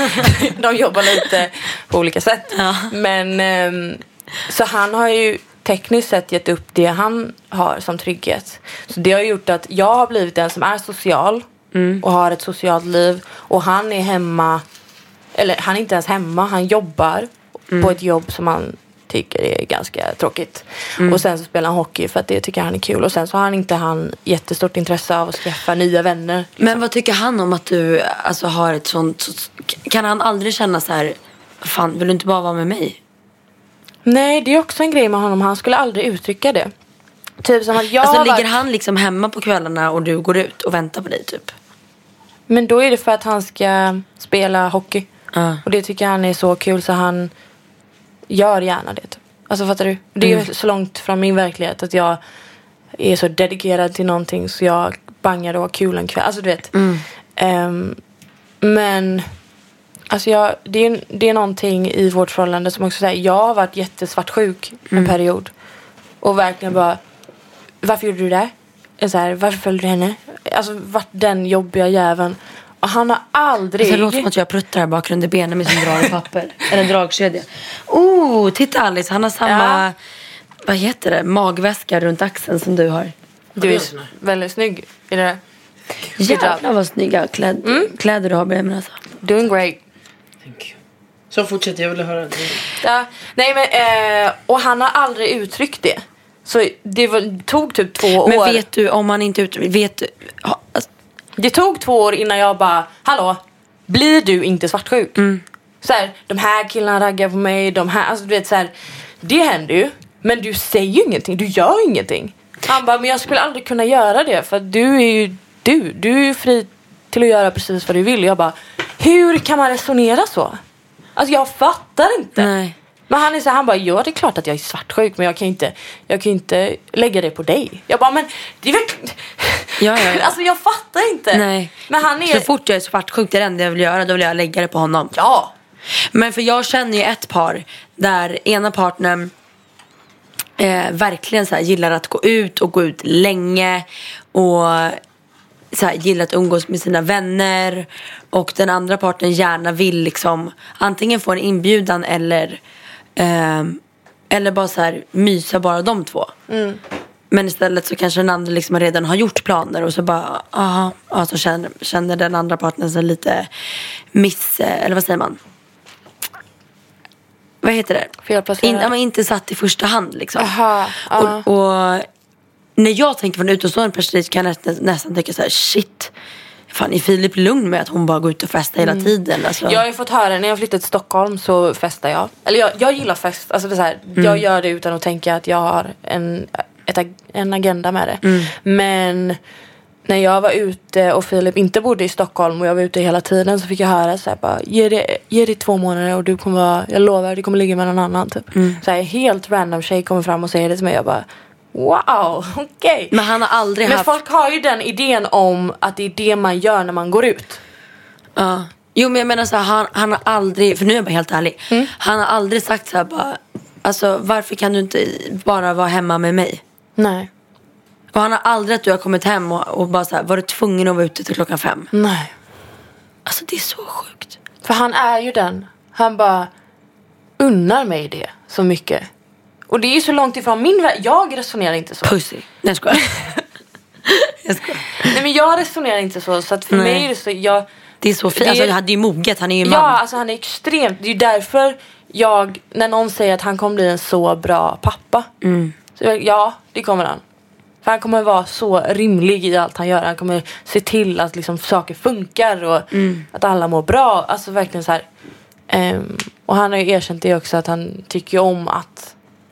De jobbar lite på olika sätt. Ja. Men um, så han har ju tekniskt sett gett upp det han har som trygghet. Så det har gjort att jag har blivit den som är social mm. och har ett socialt liv. Och han är hemma, eller han är inte ens hemma, han jobbar mm. på ett jobb som han tycker är ganska tråkigt. Mm. Och sen så spelar han hockey för att det tycker han är kul. Och sen så har han inte han jättestort intresse av att skaffa nya vänner. Liksom. Men vad tycker han om att du alltså, har ett sånt... Kan han aldrig känna så här, fan, vill du inte bara vara med mig? Nej, det är också en grej med honom. Han skulle aldrig uttrycka det. Typ som att jag alltså ligger varit... han liksom hemma på kvällarna och du går ut och väntar på dig typ? Men då är det för att han ska spela hockey. Uh. Och det tycker han är så kul så han gör gärna det. Typ. Alltså fattar du? Det är mm. så långt från min verklighet att jag är så dedikerad till någonting så jag bangar och har kul en kväll. Alltså du vet. Mm. Um, men alltså jag, det, är, det är någonting i vårt förhållande som också säger jag har varit jättesvartsjuk mm. en period. Och verkligen bara varför gjorde du det? Så här, varför följde du henne? Alltså vart den jobbiga jäveln. Och han har aldrig... Alltså, det låter som att jag pruttar här bakgrunden i benen med sin drag papper. Eller dragkedja. Oh, titta Alice, han har samma... Ja. Vad heter det? Magväska runt axeln som du har. Du är väldigt snygg i det där. Jävlar vad snygga kläd, mm. kläder du har med mig alltså. Doing great. Thank you. Så fortsätter jag vill höra det. Ja, nej men... Eh, och han har aldrig uttryckt det. Så det var, tog typ två år. Men vet du, om man inte uttryckt... Vet du... Ha, alltså, det tog två år innan jag bara, hallå, blir du inte svartsjuk? Mm. Så här, de här killarna raggar på mig, de här, alltså du vet så här, det händer ju, men du säger ju ingenting, du gör ingenting. Han bara, men jag skulle aldrig kunna göra det för att du är ju du, du är ju fri till att göra precis vad du vill. Jag bara, hur kan man resonera så? Alltså jag fattar inte. Nej. Men han är så här, han bara, ja det är klart att jag är svartsjuk men jag kan inte, jag kan inte lägga det på dig. Jag bara, men det är väl... Ja, ja, ja. Alltså jag fattar inte. Nej. Men han är... Så fort jag är svartsjuk, det är det enda jag vill göra, då vill jag lägga det på honom. Ja. Men för jag känner ju ett par där ena partnern eh, verkligen så här, gillar att gå ut och gå ut länge och så här, gillar att umgås med sina vänner och den andra partnern gärna vill liksom antingen få en inbjudan eller eh, eller bara så här mysa bara de två. Mm. Men istället så kanske den andra liksom redan har gjort planer och så bara, aha, ja, så känner, känner den andra partnern sig lite miss, eller vad säger man? Vad heter det? Felplacerad. In, ja, men inte satt i första hand liksom. Aha, och, och när jag tänker från utomstående perspektiv kan jag nästan, nästan tänka så här, shit, fan är Filip lugn med att hon bara går ut och festar hela mm. tiden? Alltså. Jag har ju fått höra, när jag flyttade till Stockholm så festar jag. Eller jag, jag gillar fest, alltså det är så här, mm. jag gör det utan att tänka att jag har en... Ett, en agenda med det. Mm. Men när jag var ute och Filip inte bodde i Stockholm och jag var ute hela tiden så fick jag höra så här bara, ge det, ge det två månader och du kommer vara, jag lovar, du kommer ligga med någon annan typ. Mm. Så här, helt random tjej kommer fram och säger det till mig, jag bara wow, okej. Okay. Men han har aldrig Men haft... folk har ju den idén om att det är det man gör när man går ut. Ja. Uh. Jo men jag menar så här, han, han har aldrig, för nu är jag bara helt ärlig, mm. han har aldrig sagt så här bara, alltså varför kan du inte bara vara hemma med mig? Nej. Och han har aldrig att du har kommit hem och, och bara så här, var du tvungen att vara ute till klockan fem? Nej. Alltså det är så sjukt. För han är ju den. Han bara unnar mig det så mycket. Och det är ju så långt ifrån min värld. Jag resonerar inte så. Pussy. Nej jag skojar. jag skojar. Nej men jag resonerar inte så. Så att för Nej. mig är det så. Jag, det är så fint. Alltså det hade ju moget. Han är ju man. Ja alltså han är extremt. Det är ju därför jag, när någon säger att han kommer bli en så bra pappa. Mm. Så jag, ja det kommer han. För han kommer vara så rimlig i allt han gör. Han kommer se till att liksom saker funkar och mm. att alla mår bra. Alltså verkligen så här. Um, och han har ju erkänt det också att han tycker om att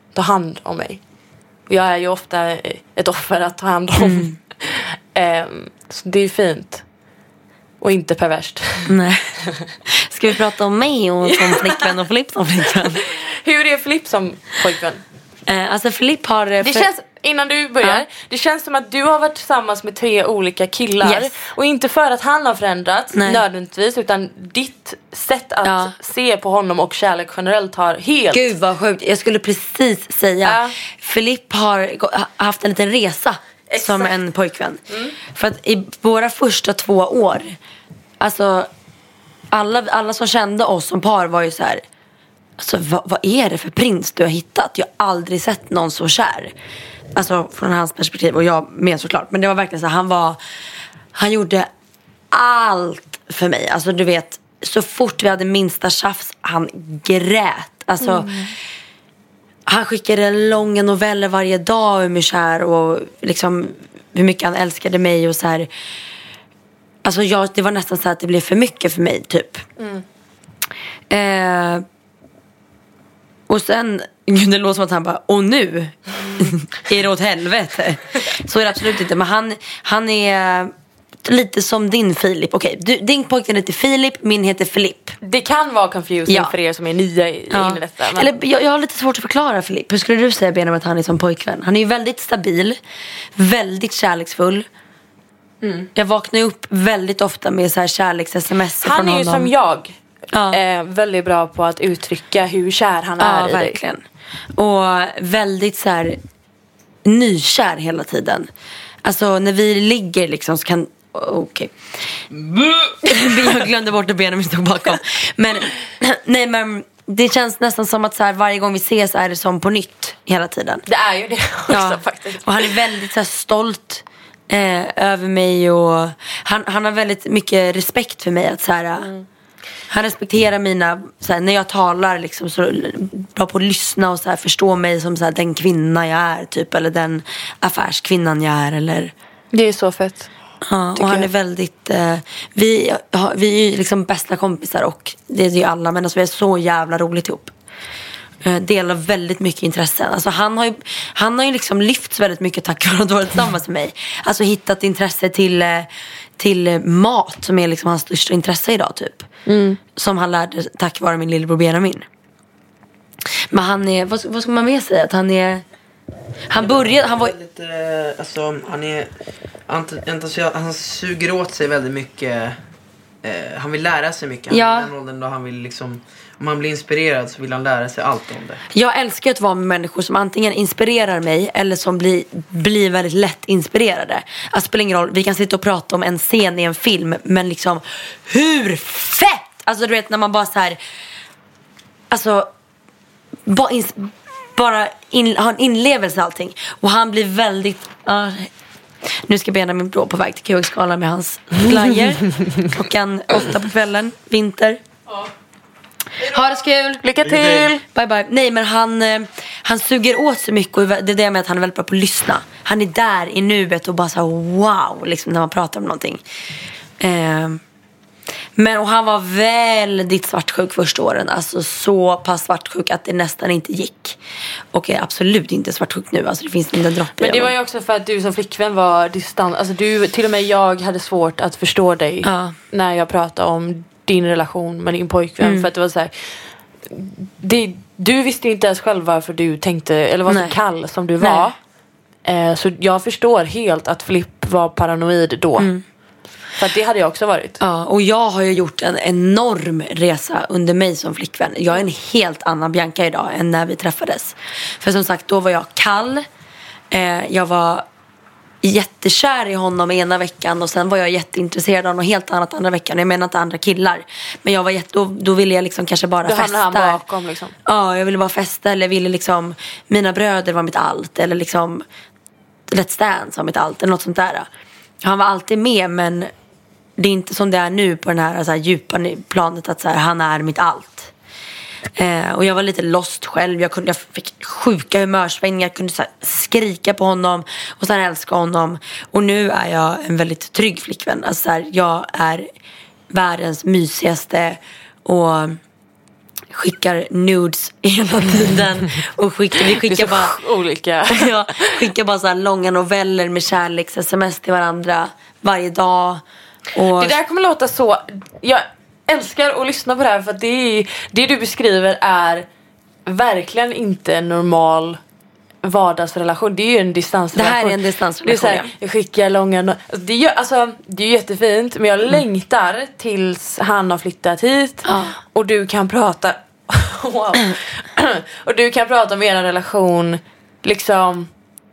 ta hand om mig. Jag är ju ofta ett offer att ta hand om. Mm. um, så det är fint. Och inte perverst. Nej. Ska vi prata om mig och som flickvän och Filipp som flickvän? Hur är Filipp som pojkvän? Eh, alltså Filipp har... För... Det känns, innan du börjar, ja. Det känns som att du har varit tillsammans med tre olika killar. Yes. Och inte för att han har förändrats nödvändigtvis, utan ditt sätt att ja. se på honom och kärlek generellt har helt... Gud vad sjukt, jag skulle precis säga. Ja. Filipp har haft en liten resa. Exakt. Som en pojkvän. Mm. För att i våra första två år, alltså alla, alla som kände oss som par var ju så här, alltså vad, vad är det för prins du har hittat? Jag har aldrig sett någon så kär. Alltså från hans perspektiv, och jag med såklart. Men det var verkligen så här, han var, han gjorde allt för mig. Alltså du vet, så fort vi hade minsta tjafs, han grät. Alltså mm. han skickade långa noveller varje dag om hur kär och liksom hur mycket han älskade mig och så här. Alltså jag, det var nästan så att det blev för mycket för mig typ. Mm. Eh, och sen det låter som att han bara, och nu är det åt helvete. Så är det absolut inte. Men han, han är lite som din Filip. Okej, du, din pojkvän heter Filip, min heter Filipp. Det kan vara confusing ja. för er som är nya i, ja. in i detta. Men... Eller, jag, jag har lite svårt att förklara Filipp. Hur skulle du säga Benjamin att han är som pojkvän? Han är ju väldigt stabil, väldigt kärleksfull. Mm. Jag vaknar upp väldigt ofta med så här kärleks-sms från honom. Han är ju som jag. Ja. Eh, väldigt bra på att uttrycka hur kär han är ja, i verkligen. Dig. Och väldigt så här nykär hela tiden. Alltså när vi ligger liksom så kan... Okej. Okay. Jag glömde bort att benen stod bakom. Men nej, men det känns nästan som att så här, varje gång vi ses är det som på nytt hela tiden. Det är ju det också ja. faktiskt. Och han är väldigt så här, stolt eh, över mig och han, han har väldigt mycket respekt för mig att så här, mm. han respekterar mina så här, när jag talar liksom, så bra på att lyssna och så här, förstå mig som så här, den kvinna jag är typ, eller den affärskvinnan jag är eller... Det är så fett. Ja, och han jag. är väldigt eh, vi, ja, vi är ju liksom bästa kompisar och det är ju alla, men alltså vi är så jävla roligt ihop. Eh, delar väldigt mycket intressen. Alltså han har ju, han har ju liksom lyfts väldigt mycket tack vare att vara tillsammans med mig. Alltså hittat intresse till, till mat som är liksom hans största intresse idag typ. Mm. Som han lärde tack vare min lillebror Benjamin. Men han är, vad, vad ska man med säga? Att han är... Han började, han var lite, alltså han är entusiast, han suger åt sig väldigt mycket. Eh, han vill lära sig mycket. Han ja. är den åldern då han vill liksom, om han blir inspirerad så vill han lära sig allt om det. Jag älskar att vara med människor som antingen inspirerar mig eller som blir, blir väldigt lätt inspirerade. Alltså spelar ingen roll, vi kan sitta och prata om en scen i en film, men liksom hur fett! Alltså du vet när man bara så här, alltså bara ins- bara in, ha en inlevelse allting. Och han blir väldigt uh, nu ska Benjamin Brå på väg till Q X-skalan med hans glajer klockan åtta på kvällen, vinter. Ja. Ha det så kul. Lycka till. Bye bye. Nej men han, han suger åt så mycket. Och det är det med att han är väldigt bra på att lyssna. Han är där i nuet och bara så här, wow liksom, när man pratar om någonting. eh, Men och han var väldigt svartsjuk första åren. Alltså så pass svartsjuk att det nästan inte gick. Och är absolut inte svartsjuk nu. Alltså det finns inte en droppe. Men det var ju också för att du som flickvän var distant. Alltså du, till och med jag hade svårt att förstå dig. Ja. När jag pratade om din relation med din pojkvän. Mm. För att det var så här, det, du visste ju inte ens själv varför du tänkte, eller var så Nej. kall som du var. eh, Så jag förstår helt att Filipp var paranoid då. Mm. För att det hade jag också varit. Ja, och jag har ju gjort en enorm resa under mig som flickvän. Jag är en helt annan Bianca idag än när vi träffades. För som sagt, då var jag kall. eh, Jag var jättekär i honom ena veckan. Och sen var jag jätteintresserad av något helt annat andra veckan. Jag menar inte andra killar. Men jag var jätte, då, då ville jag liksom kanske bara då festa. Han bakom liksom. Ja, jag ville bara festa. Eller ville liksom, mina bröder var mitt allt. Eller liksom Let's Dance var mitt allt. Eller något sånt där. Han var alltid med, men det är inte som det är nu på den här, så här djupa planet att så här, han är mitt allt. Eh, och jag var lite lost själv. Jag, kunde, jag fick sjuka humörsvängningar. Jag kunde så här, skrika på honom och sen älska honom. Och nu är jag en väldigt trygg flickvän. Alltså, så här, jag är världens mysigaste och skickar nudes hela tiden. Och skickar, vi skickar bara olika. Ja, skickar bara så här långa noveller med kärleks-sms till varandra varje dag. Och... Det där kommer låta så... Jag älskar att lyssna på det här, för att det, är, det du beskriver är verkligen inte en normal vardagsrelation. Det är ju en distansrelation. Det här är en distansrelation. Det är så här, jag skickar långa... No- alltså, det, är, alltså, det är jättefint, men jag mm. längtar tills han har flyttat hit ah. och du kan prata... wow. och du kan prata om er relation liksom...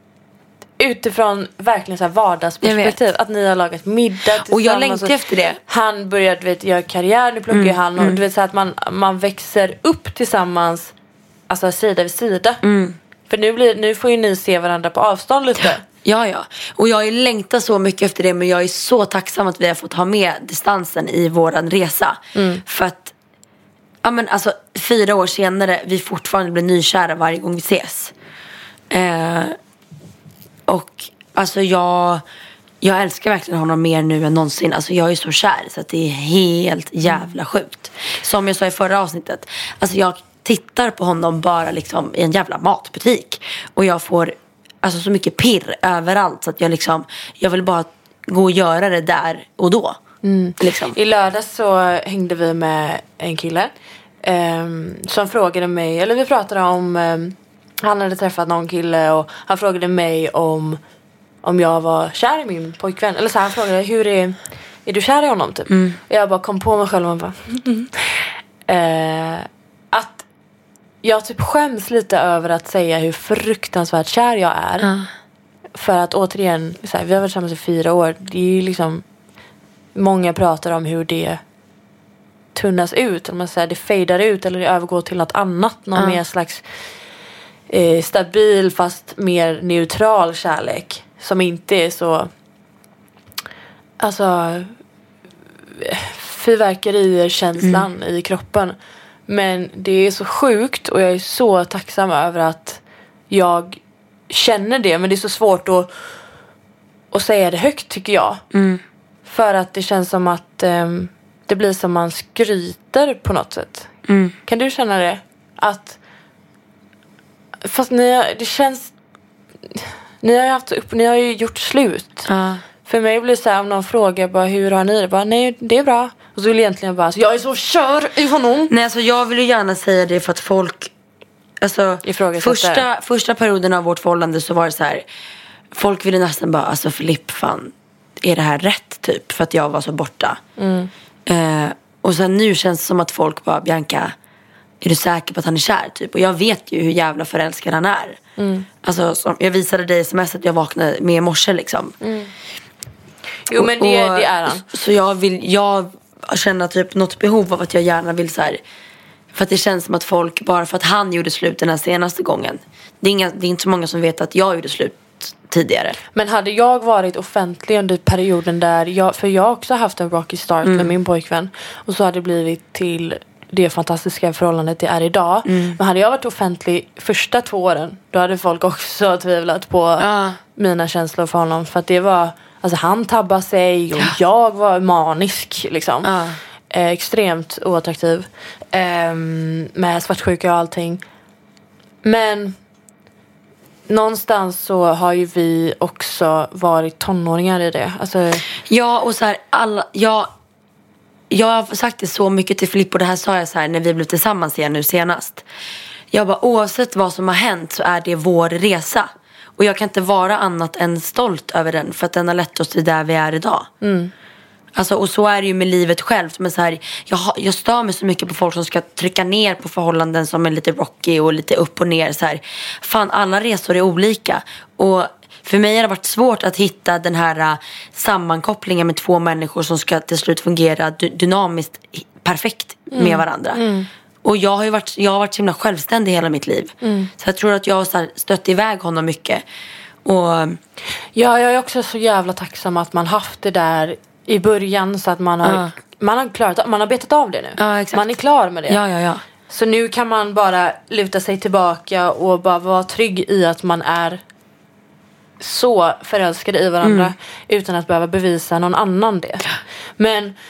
utifrån verkligen så här vardagsperspektiv. Att ni har lagat middag tillsammans. Och jag längtar efter det. Han började vet, göra karriär, nu pluggar mm. han. Och mm. du vet så att man, man växer upp tillsammans. Alltså sida vid sida. Mm. För nu, blir, nu får ju ni se varandra på avstånd lite. Ja, ja. Och jag längtar så mycket efter det. Men jag är så tacksam att vi har fått ha med distansen i våran resa. Mm. För att ja, men alltså, fyra år senare vi fortfarande blir nykära varje gång vi ses. Eh... Och alltså jag jag älskar verkligen honom mer nu än någonsin. Alltså jag är så kär så att det är helt jävla sjukt. Som jag sa i förra avsnittet. Alltså jag tittar på honom bara liksom i en jävla matbutik. Och jag får alltså så mycket pirr överallt. Så att jag liksom, jag vill bara gå och göra det där och då. Mm. Liksom. I lördags så hängde vi med en kille. Um, som frågade mig, eller vi pratade om... Um, han hade träffat någon kille och han frågade mig om om jag var kär i min pojkvän. Eller så här, han frågade, hur är, är du kär i honom typ? Mm. Och jag bara kom på mig själv och bara mm. eh, att jag typ skäms lite över att säga hur fruktansvärt kär jag är. Mm. För att återigen, så här, vi har varit tillsammans i fyra år. Det är ju liksom, många pratar om hur det tunnas ut. Eller man säger, det fejdar ut eller det övergår till något annat. Någon mm. mer slags Eh, stabil fast mer neutral kärlek som inte är så alltså fyrverkerier känslan mm. i kroppen, men det är så sjukt och jag är så tacksam över att jag känner det, men det är så svårt att, att säga det högt tycker jag mm. för att det känns som att eh, det blir som man skryter på något sätt. Mm. Kan du känna det? Att fast ni, det känns ni har ju haft upp, ni har ju gjort slut. Uh. För mig blir det så här, om någon frågar bara, hur har ni det? Bara, nej, det är bra. Och så vill egentligen bara, jag är så kör i honom. Nej, alltså jag vill ju gärna säga det för att folk alltså första, första perioden av vårt förhållande så var det så här, folk ville nästan bara, alltså Filipp, fan, är det här rätt typ? För att jag var så borta. Mm. Uh, och sen nu känns det som att folk bara, Bianca, är du säker på att han är kär typ? Och jag vet ju hur jävla förälskad han är. Mm. Alltså som, jag visade dig sms att jag vaknade med i morse liksom. Mm. Jo men det, och, det är han. Så jag vill, jag känner typ något behov av att jag gärna vill så här. För att det känns som att folk, bara för att han gjorde slut den här senaste gången. Det är, inga, det är inte så många som vet att jag gjorde slut tidigare. Men hade jag varit offentlig under perioden där jag, för jag har också haft en rocky start mm. med min pojkvän. Och så hade det blivit till det fantastiska förhållandet det är idag. Mm. Men hade jag varit offentlig första två åren, då hade folk också tvivlat på uh. mina känslor för honom. För att det var, alltså han tabbade sig och jag var manisk liksom. Uh. Eh, extremt oattraktiv. Eh, med svartsjuka och allting. Men någonstans så har ju vi också varit tonåringar i det. Alltså, ja, och så här, alla, jag Jag har sagt det så mycket till Filipp, och det här sa jag så här när vi blev tillsammans igen nu senast. Jag bara, oavsett vad som har hänt så är det vår resa. Och jag kan inte vara annat än stolt över den, för att den har lett oss till där vi är idag. Mm. Alltså, och så är det ju med livet självt. Men så här, jag, jag stör mig så mycket på folk som ska trycka ner på förhållanden som är lite rocky och lite upp och ner. Så här, fan, alla resor är olika. Och för mig har det varit svårt att hitta den här uh, sammankopplingen med två människor som ska till slut fungera d- dynamiskt perfekt mm. med varandra. Mm. Och jag har ju varit, jag har varit så himla självständig hela mitt liv. Mm. Så jag tror att jag har så här, stött iväg honom mycket. Och ja, jag är också så jävla tacksam att man haft det där i början, så att man har, uh. man har klarat, man har betat av det nu. Uh, exakt. Man är klar med det. Ja, ja, ja. Så nu kan man bara luta sig tillbaka och bara vara trygg i att man är så förälskade i varandra mm. utan att behöva bevisa någon annan det. Men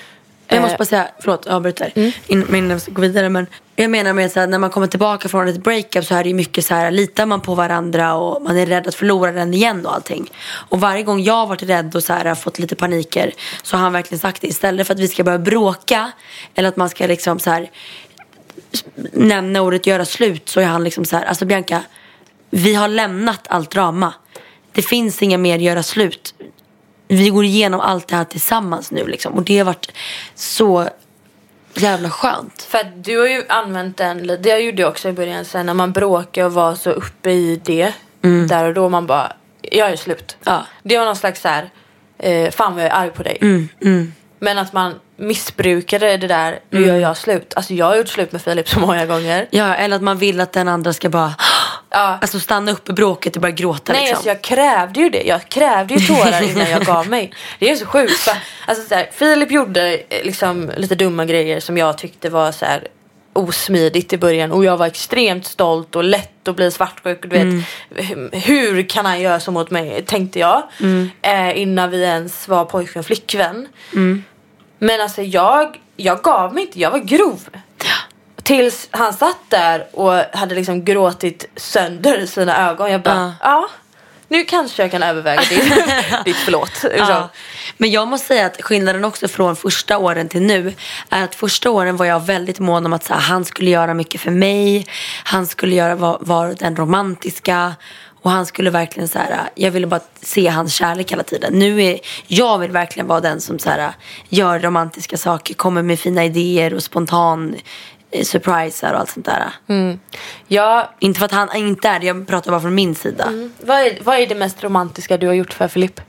Jag måste bara säga, förlåt, jag avbryter mm. innan jag ska gå vidare. Men jag menar med att när man kommer tillbaka från ett breakup så är det ju mycket så här, litar man på varandra och man är rädd att förlora den igen och allting. Och varje gång jag har varit rädd och så här, har fått lite paniker, så har han verkligen sagt det. Istället för att vi ska börja bråka eller att man ska liksom så här nämna ordet göra slut, så är han liksom så här, alltså Bianca, vi har lämnat allt drama. Det finns inga mer göra slut. Vi går igenom allt det här tillsammans nu liksom. Och det har varit så jävla skönt. För att du har ju använt den, det jag gjorde också i början sen, när man bråkar och var så uppe i det mm. där och då man bara, jag är slut. Ja. Det var någon slags så här, eh, fan vad jag är arg på dig. Mm. Mm. Men att man missbrukade det där, nu mm. gör jag slut. Alltså jag har gjort slut med Filip så många gånger. Ja, eller att man vill att den andra ska bara ja. Alltså stanna upp i bråket och börja gråta. Nej, liksom. Alltså jag krävde ju det. Jag krävde ju tårar innan jag gav mig. Det är så sjukt. För, alltså, så här, Filip gjorde liksom lite dumma grejer som jag tyckte var så här osmidigt i början. Och jag var extremt stolt och lätt att bli svartsjuk. Du vet, mm. hur kan han göra så mot mig, tänkte jag. Mm. Eh, innan vi ens var pojkvän och flickvän. Mm. Men alltså jag, jag gav mig inte. Jag var grov. Tills han satt där och hade liksom gråtit sönder sina ögon. Jag bara, uh. ja, nu kanske jag kan överväga ditt, ditt förlåt. Uh. Men jag måste säga att skillnaden också från första åren till nu är att första åren var jag väldigt mån om att så här, han skulle göra mycket för mig. Han skulle göra var, var den romantiska. Och han skulle verkligen så här, jag ville bara se hans kärlek hela tiden. Nu är jag vill verkligen vara den som så här, gör romantiska saker, kommer med fina idéer och spontan surpriser och allt sånt där. Mm. Ja, inte för att han inte är det, jag pratar bara från min sida. Mm. Vad är, vad är det mest romantiska du har gjort för Filip?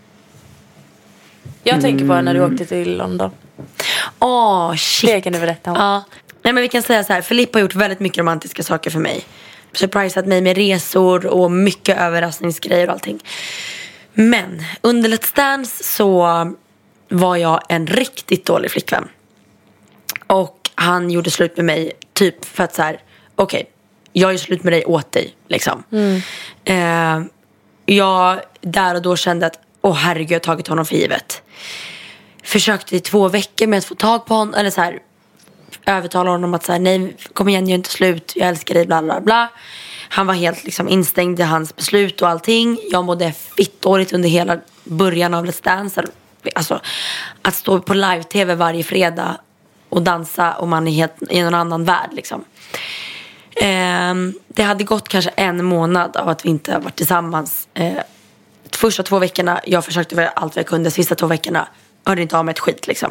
Jag mm. tänker på när du åkte till London. Åh, oh, shit. Det kan du berätta om. Ja. Nej, men vi kan säga så här, Filip har gjort väldigt mycket romantiska saker för mig. Surprisat mig med resor och mycket överraskningsgrejer och allting. Men under Let's Dance så var jag en riktigt dålig flickvän. Och han gjorde slut med mig typ för att så här, okej, okay, jag är slut med dig åt dig liksom. Mm. Eh, jag där och då kände att åh herregud, jag har tagit honom för givet. Försökte i två veckor med att få tag på honom, eller så här, övertala honom att så här, nej, kom igen, gör inte slut, jag älskar dig, bla bla bla. Han var helt liksom instängd i hans beslut och allting. Jag mådde fittårigt under hela början av Let's Dance. Alltså att stå på live-tv varje fredag och dansa och man är helt i en annan värld liksom. Eh, det hade gått kanske en månad av att vi inte har varit tillsammans. Eh, första två veckorna, jag försökte göra allt vad jag kunde. Sista två veckorna hörde inte av mig ett skit liksom.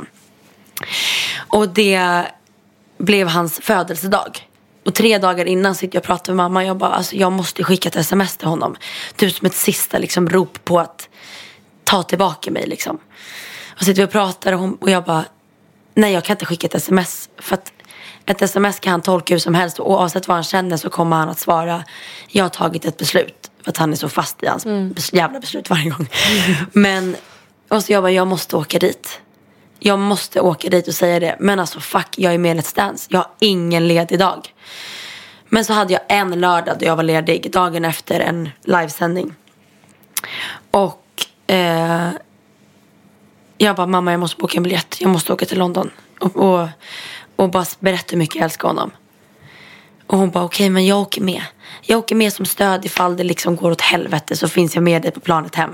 Och det blev hans födelsedag. Och tre dagar innan sitter jag och pratar med mamma. Jag bara, alltså jag måste skicka ett sms till honom. Typ som ett sista liksom rop på att ta tillbaka mig liksom. Och sitter vi och pratar och, hon, och jag bara, nej, jag kan inte skicka ett sms. För att ett sms kan han tolka hur som helst. Och oavsett vad han känner så kommer han att svara, jag har tagit ett beslut. För att han är så fast i hans mm. jävla beslut varje gång. Mm. Men, och så jag bara, jag måste åka dit. Jag måste åka dit och säga det. Men alltså fuck, jag är med i Let's Dance. Jag har ingen ledig dag. Men så hade jag en lördag då jag var ledig. Dagen efter en livesändning. Och eh, jag bara, mamma, jag måste boka en biljett. Jag måste åka till London. Och, och, och bara berätta hur mycket jag älskar honom. Och hon bara, okej, okay, men jag åker med. Jag åker med som stöd ifall det liksom går åt helvete. Så finns jag med dig på planet hem.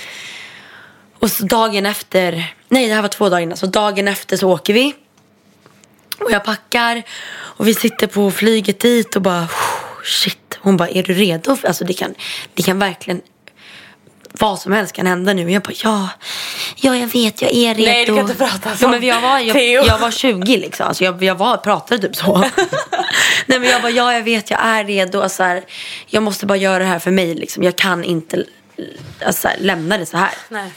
Och så dagen efter, nej det här var två dagar innan. Så dagen efter så åker vi. Och jag packar. Och vi sitter på flyget dit och bara, shit. Hon bara, är du redo? Alltså det kan, det kan verkligen, vad som helst kan hända nu. Och jag bara, ja, ja jag vet, jag är redo. Nej, du kan inte prata så. Ja, men jag var, jag, jag var tjugo liksom. Alltså jag, jag var, pratade typ så. Nej men jag bara, ja jag vet, jag är redo. Alltså här, jag måste bara göra det här för mig liksom. Jag kan inte alltså, lämna det så här. Nej.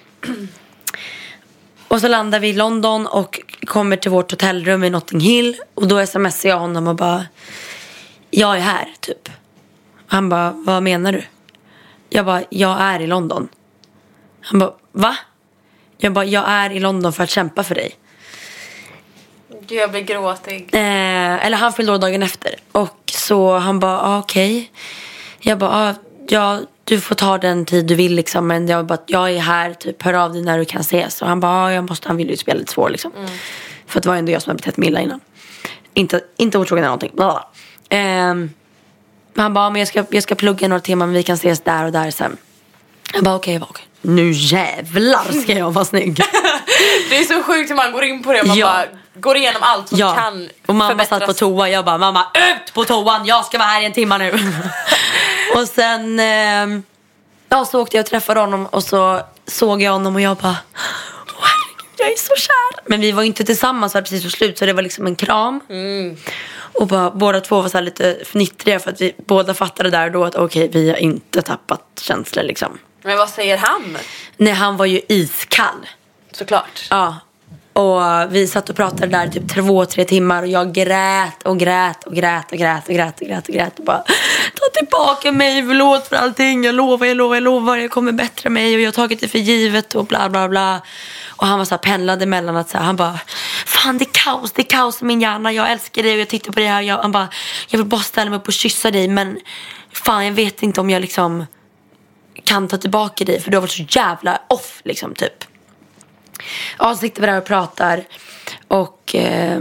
Och så landar vi i London och kommer till vårt hotellrum i Notting Hill. Och då smsar jag honom och bara, jag är här typ. Han bara, vad menar du? Jag bara, jag är i London. Han bara, va? Jag bara, jag är i London för att kämpa för dig. Jag blir gråtig. eh, Eller han fyllde år dagen efter. Och så han bara, ah, okej okay. Jag bara, ah, ja, du får ta den tid du vill liksom. Men jag bara, jag är här, typ, hör av dig när du kan ses. Och han bara, jag måste, han vill ju spela lite svår liksom. Mm. För det var ändå jag som hade betett mig illa innan. Inte, inte otrogen eller någonting. Bla bla. Um, han bara, men jag ska, jag ska plugga några timmar, men vi kan ses där och där sen. Jag bara, okej, okay, okej. Okay. Nu jävlar ska jag vara snygg. Det är så sjukt hur man går in på det. Man ja. bara går igenom allt som ja. kan och mamma förbättras. Satt på toa. Jag bara, mamma, ut på toan. Jag ska vara här i en timme nu. Och sen eh, ja, så åkte jag och träffade honom. Och så såg jag honom och jag bara, åh herregud, jag är så kär. Men vi var inte tillsammans, så precis för slut. Så det var liksom en kram. Mm. Och bara, båda två var så här lite fnittriga. För att vi båda fattade där då att okej, okay, vi har inte tappat känslor liksom. Men vad säger han? Nej, han var ju iskall. Såklart. Ja. Och vi satt och pratade där typ två, tre timmar. Och jag grät och grät och grät och grät och grät och grät och grät. Och bara, ta tillbaka mig, förlåt för allting. Jag lovar, jag lovar, jag lovar. Jag kommer bättra mig och jag har tagit det för givet och bla bla bla. Och han var så här pendlade mellan att så här, han bara, fan det är kaos, det är kaos i min hjärna. Jag älskar dig och jag tittar på det här. Jag, han bara, jag vill bara ställa mig upp och kyssa dig. Men fan, jag vet inte om jag liksom kan ta tillbaka dig, för du har varit så jävla off liksom typ. Ja, så sitter vi där och pratar. Och eh,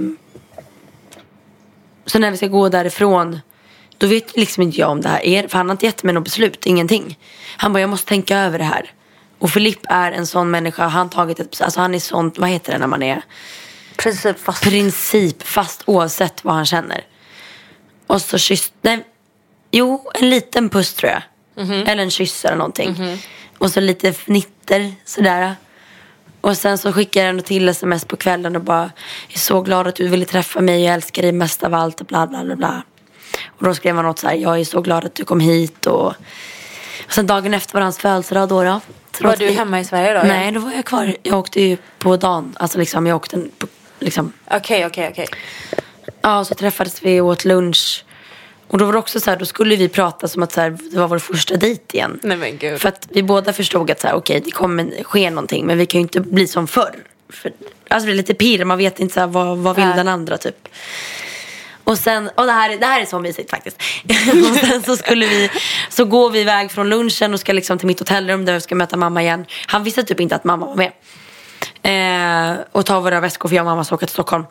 så när vi ska gå därifrån, då vet liksom inte jag om det här är, för han har inte gett mig något beslut, ingenting. Han bara, jag måste tänka över det här. Och Filip är en sån människa. Han tagit ett, alltså han är sån, vad heter det när man är principfast, principfast oavsett vad han känner. Och så kyss, nej, jo, en liten puss tror jag. Mm-hmm. Eller en kyss eller någonting. Mm-hmm. Och så lite fnitter sådär. Och sen så skickar jag ändå till sms på kvällen och bara, jag är så glad att du ville träffa mig, jag älskar dig mest av allt och bla bla bla bla. Och då skrev han något så här, jag är så glad att du kom hit. Och, och sen dagen efter var hans födelsedag då då. Så var du vi, hemma i Sverige då? Nej, då var jag kvar. Jag åkte ju på dagen. Alltså liksom, jag åkte på, liksom. Okej, okej, okej. Ja, så träffades vi och åt lunch. Och då var det också så här, då skulle vi prata som att så här, det var vår första dejt igen. Nej men gud. För att vi båda förstod att så här, okej, det kommer ske någonting, men vi kan ju inte bli som förr. För, alltså det är lite pirr, man vet inte så här, vad, vad vill den andra typ. Och sen, och det här, det här är så mysigt faktiskt. Och sen så skulle vi, så går vi iväg från lunchen och ska liksom till mitt hotellrum där vi ska möta mamma igen. Han visste typ inte att mamma var med. Eh, och ta våra väskor, för jag och mamma ska åka till Stockholm.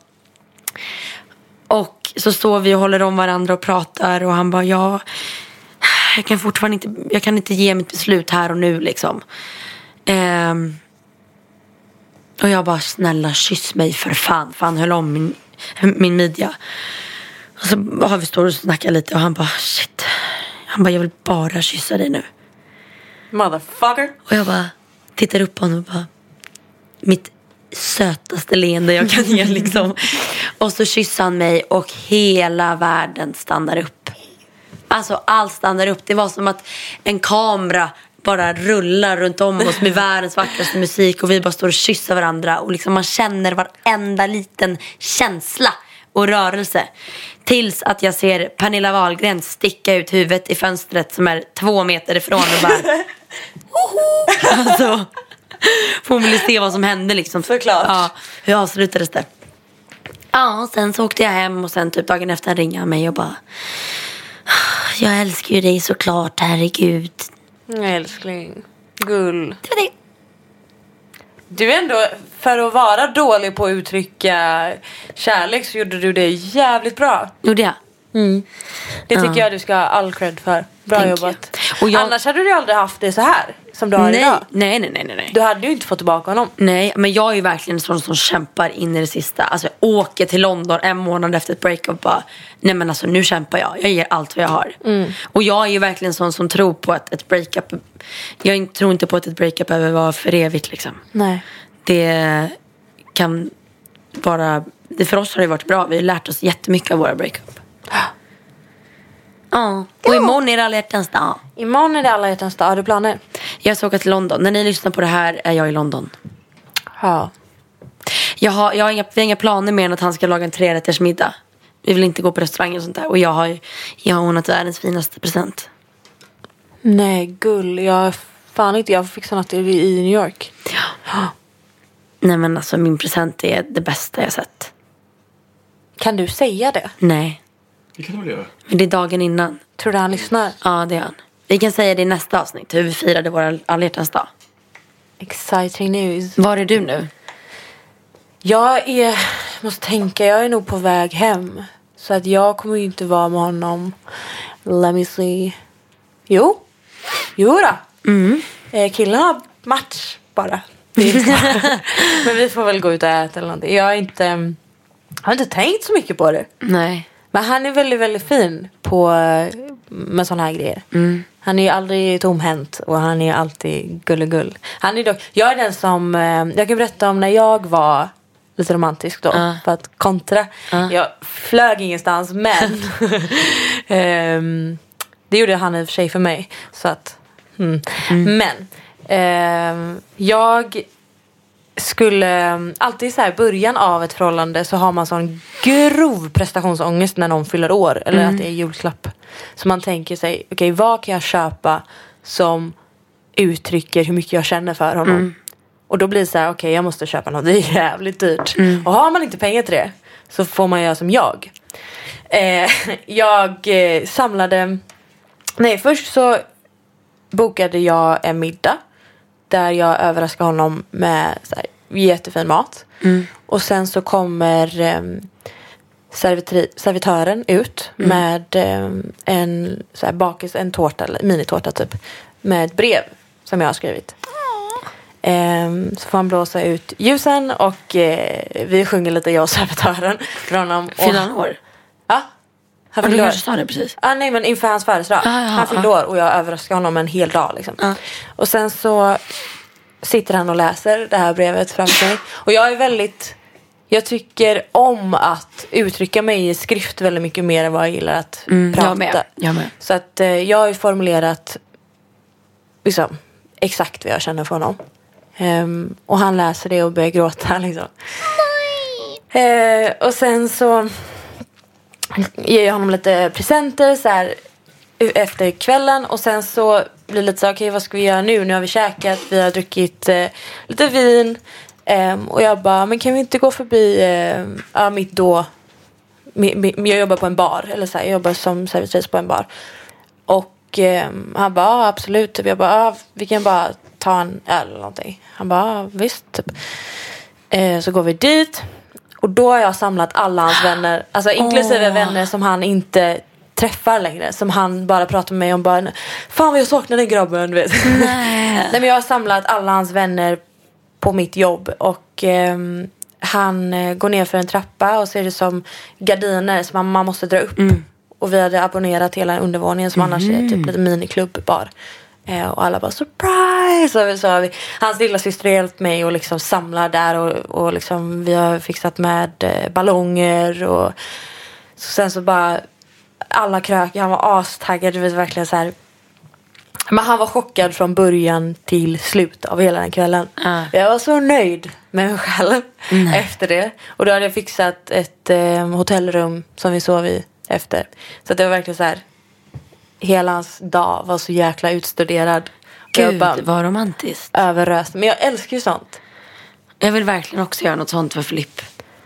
Och så står vi och håller om varandra och pratar. Och han bara, ja, jag kan fortfarande inte, jag kan inte ge mitt beslut här och nu liksom. Eh, och jag bara, snälla kyss mig för fan. För han höll om min, min midja. Och så har vi står och snackar lite. Och han bara, shit. Han bara, jag vill bara kyssa dig nu. Motherfucker. Och jag bara tittar upp på honom och bara, mitt sötaste leende jag kan ge liksom. Och så kysser han mig och hela världen stannar upp. Alltså allt stannar upp. Det var som att en kamera bara rullar runt om oss med världens vackraste musik. Och vi bara står och kysser varandra. Och liksom man känner varenda liten känsla och rörelse. Tills att jag ser Pernilla Wahlgren sticka ut huvudet i fönstret som är två meter ifrån och bara alltså, för hon ville se vad som hände liksom. Såklart. Ja, hur avslutades det? Ja, sen så åkte jag hem och sen typ dagen efter ringade han mig och bara, jag älskar ju dig såklart, herregud. Älskling, gull. Det var det. Du är ändå, för att vara dålig på att uttrycka kärlek, så gjorde du det jävligt bra. Gjorde jag? Mm. Det tycker uh. jag du ska ha all cred för. Bra Thank jobbat. Och jag... Annars hade du aldrig haft det så här som du har nej, idag. Nej, nej, nej, nej. Du hade ju inte fått tillbaka honom. Nej, men jag är ju verkligen en sån som kämpar in i det sista. Alltså jag åker till London en månad efter ett breakup. Bara, nej men alltså nu kämpar jag. Jag ger allt vad jag har. Mm. Och jag är ju verkligen en sån som tror på att ett breakup, jag tror inte på att ett breakup behöver vara för evigt liksom. Nej. Det kan bara, det för oss har det varit bra. Vi har lärt oss jättemycket av våra breakup. Ja, och imorgon är det alla hjärtans dag. Imorgon är det alla hjärtans dag. Har du planer? Jag ska åka till London. När ni lyssnar på det här är jag i London. Ja. Jag har, jag har, inga, vi har inga planer mer än att han ska laga en trerätters middag. Vi vill inte gå på restaurang och sånt där. Och jag har, jag har ordnat världens finaste present. Nej, gull. Jag fan inte. Jag fick något i New York. Ja. Nej men alltså min present är det bästa jag sett. Kan du säga det? Nej. Det kan du väl göra? Men det är dagen innan. Tror du han lyssnar? Ja, det är han. Vi kan säga det i nästa avsnitt, hur vi firade vår alla hjärtans dag. Exciting news. Var är du nu? Jag är, måste tänka, jag är nog på väg hem. Så att jag kommer ju inte vara med honom. Let me see. Jo. Jo då. Mm. Eh, killen har match bara. Men vi får väl gå ut och äta eller någonting. Jag har inte, jag har inte tänkt så mycket på det. Nej. Men han är väldigt, väldigt fin på med såna här grejer. Mm. Han är ju aldrig tomhänt och han är alltid gullegull. Han är dock, jag är den som, jag kan berätta om när jag var lite romantisk då. Uh. För att kontra. Uh. Jag flög ingenstans, men um, det gjorde han i och för sig för mig. Så att, hmm. mm. Men um, jag skulle alltid så här, början av ett förhållande så har man sån grov prestationsångest när någon fyller år eller mm. att det är julklapp. Så man tänker sig, okej, okay, vad kan jag köpa som uttrycker hur mycket jag känner för honom? Mm. Och då blir det så här, okej, okay, jag måste köpa något, det är jävligt dyrt. Mm. Och har man inte pengar till det så får man göra som jag. Eh, jag eh, samlade, nej, först så bokade jag en middag där jag överraskar honom med så här, jättefin mat. Mm. Och sen så kommer eh, servitri- servitören ut mm. med eh, en så här, bakis, en tårta, eller minitårta typ. Med ett brev som jag har skrivit. Mm. Eh, så får han blåsa ut ljusen och eh, vi sjunger lite, jag och servitören. För honom. Fyller han år? Ja. Han fyllde år. Du sa det precis. Ah, nej, men inför hans födelsedag. Ah, ja, han fyllde ah. år och jag överraskar honom en hel dag. Liksom. Ah. Och sen så sitter han och läser det här brevet framför mig. Och jag är väldigt... Jag tycker om att uttrycka mig i skrift väldigt mycket mer än vad jag gillar att mm, prata. Jag med. Jag med. Så att eh, jag har ju formulerat liksom, exakt vad jag känner för honom. Um, och han läser det och börjar gråta. Liksom. Nej! Uh, och sen så ger jag honom lite presenter så här, efter kvällen. Och sen så blir det lite så, okej, okay, vad ska vi göra nu? Nu har vi käkat, vi har druckit uh, lite vin. Um, och jag bara, men kan vi inte gå förbi uh, uh, mitt då mi, mi, jag jobbar på en bar. Eller så här, jag jobbar som servitris på en bar. Och um, han bara, ja, absolut. Jag bara, ja, vi kan bara ta en öl eller någonting. Han bara, ja, visst typ. uh, Så går vi dit. Och då har jag samlat alla hans vänner. Alltså inklusive oh. vänner som han inte träffar längre. Som han bara pratar med mig om. Bara, fan vad jag saknar den grabben, du vet. Nej. Nej, men jag har samlat alla hans vänner på mitt jobb. Och eh, han eh, går ner för en trappa. Och ser det som gardiner som man, man måste dra upp. Mm. Och vi hade abonnerat hela undervåningen. Som mm. annars är typ lite miniklubb bar. Eh, och alla bara, surprise! Så har vi, hans lilla syster har hjälpt mig och liksom samlar där. Och, och liksom, vi har fixat med eh, ballonger. Och så sen så bara, alla krök. Han var astaggad, du vet, verkligen så här. Men han var chockad från början till slut av hela den kvällen. Uh. Jag var så nöjd med mig själv mm. efter det. Och då hade jag fixat ett eh, hotellrum som vi sov i efter. Så att det var verkligen så här. Hela hans dag var så jäkla utstuderad. Gud, bara, vad romantiskt. Överröst. Men jag älskar ju sånt. Jag vill verkligen också göra något sånt för Filipp.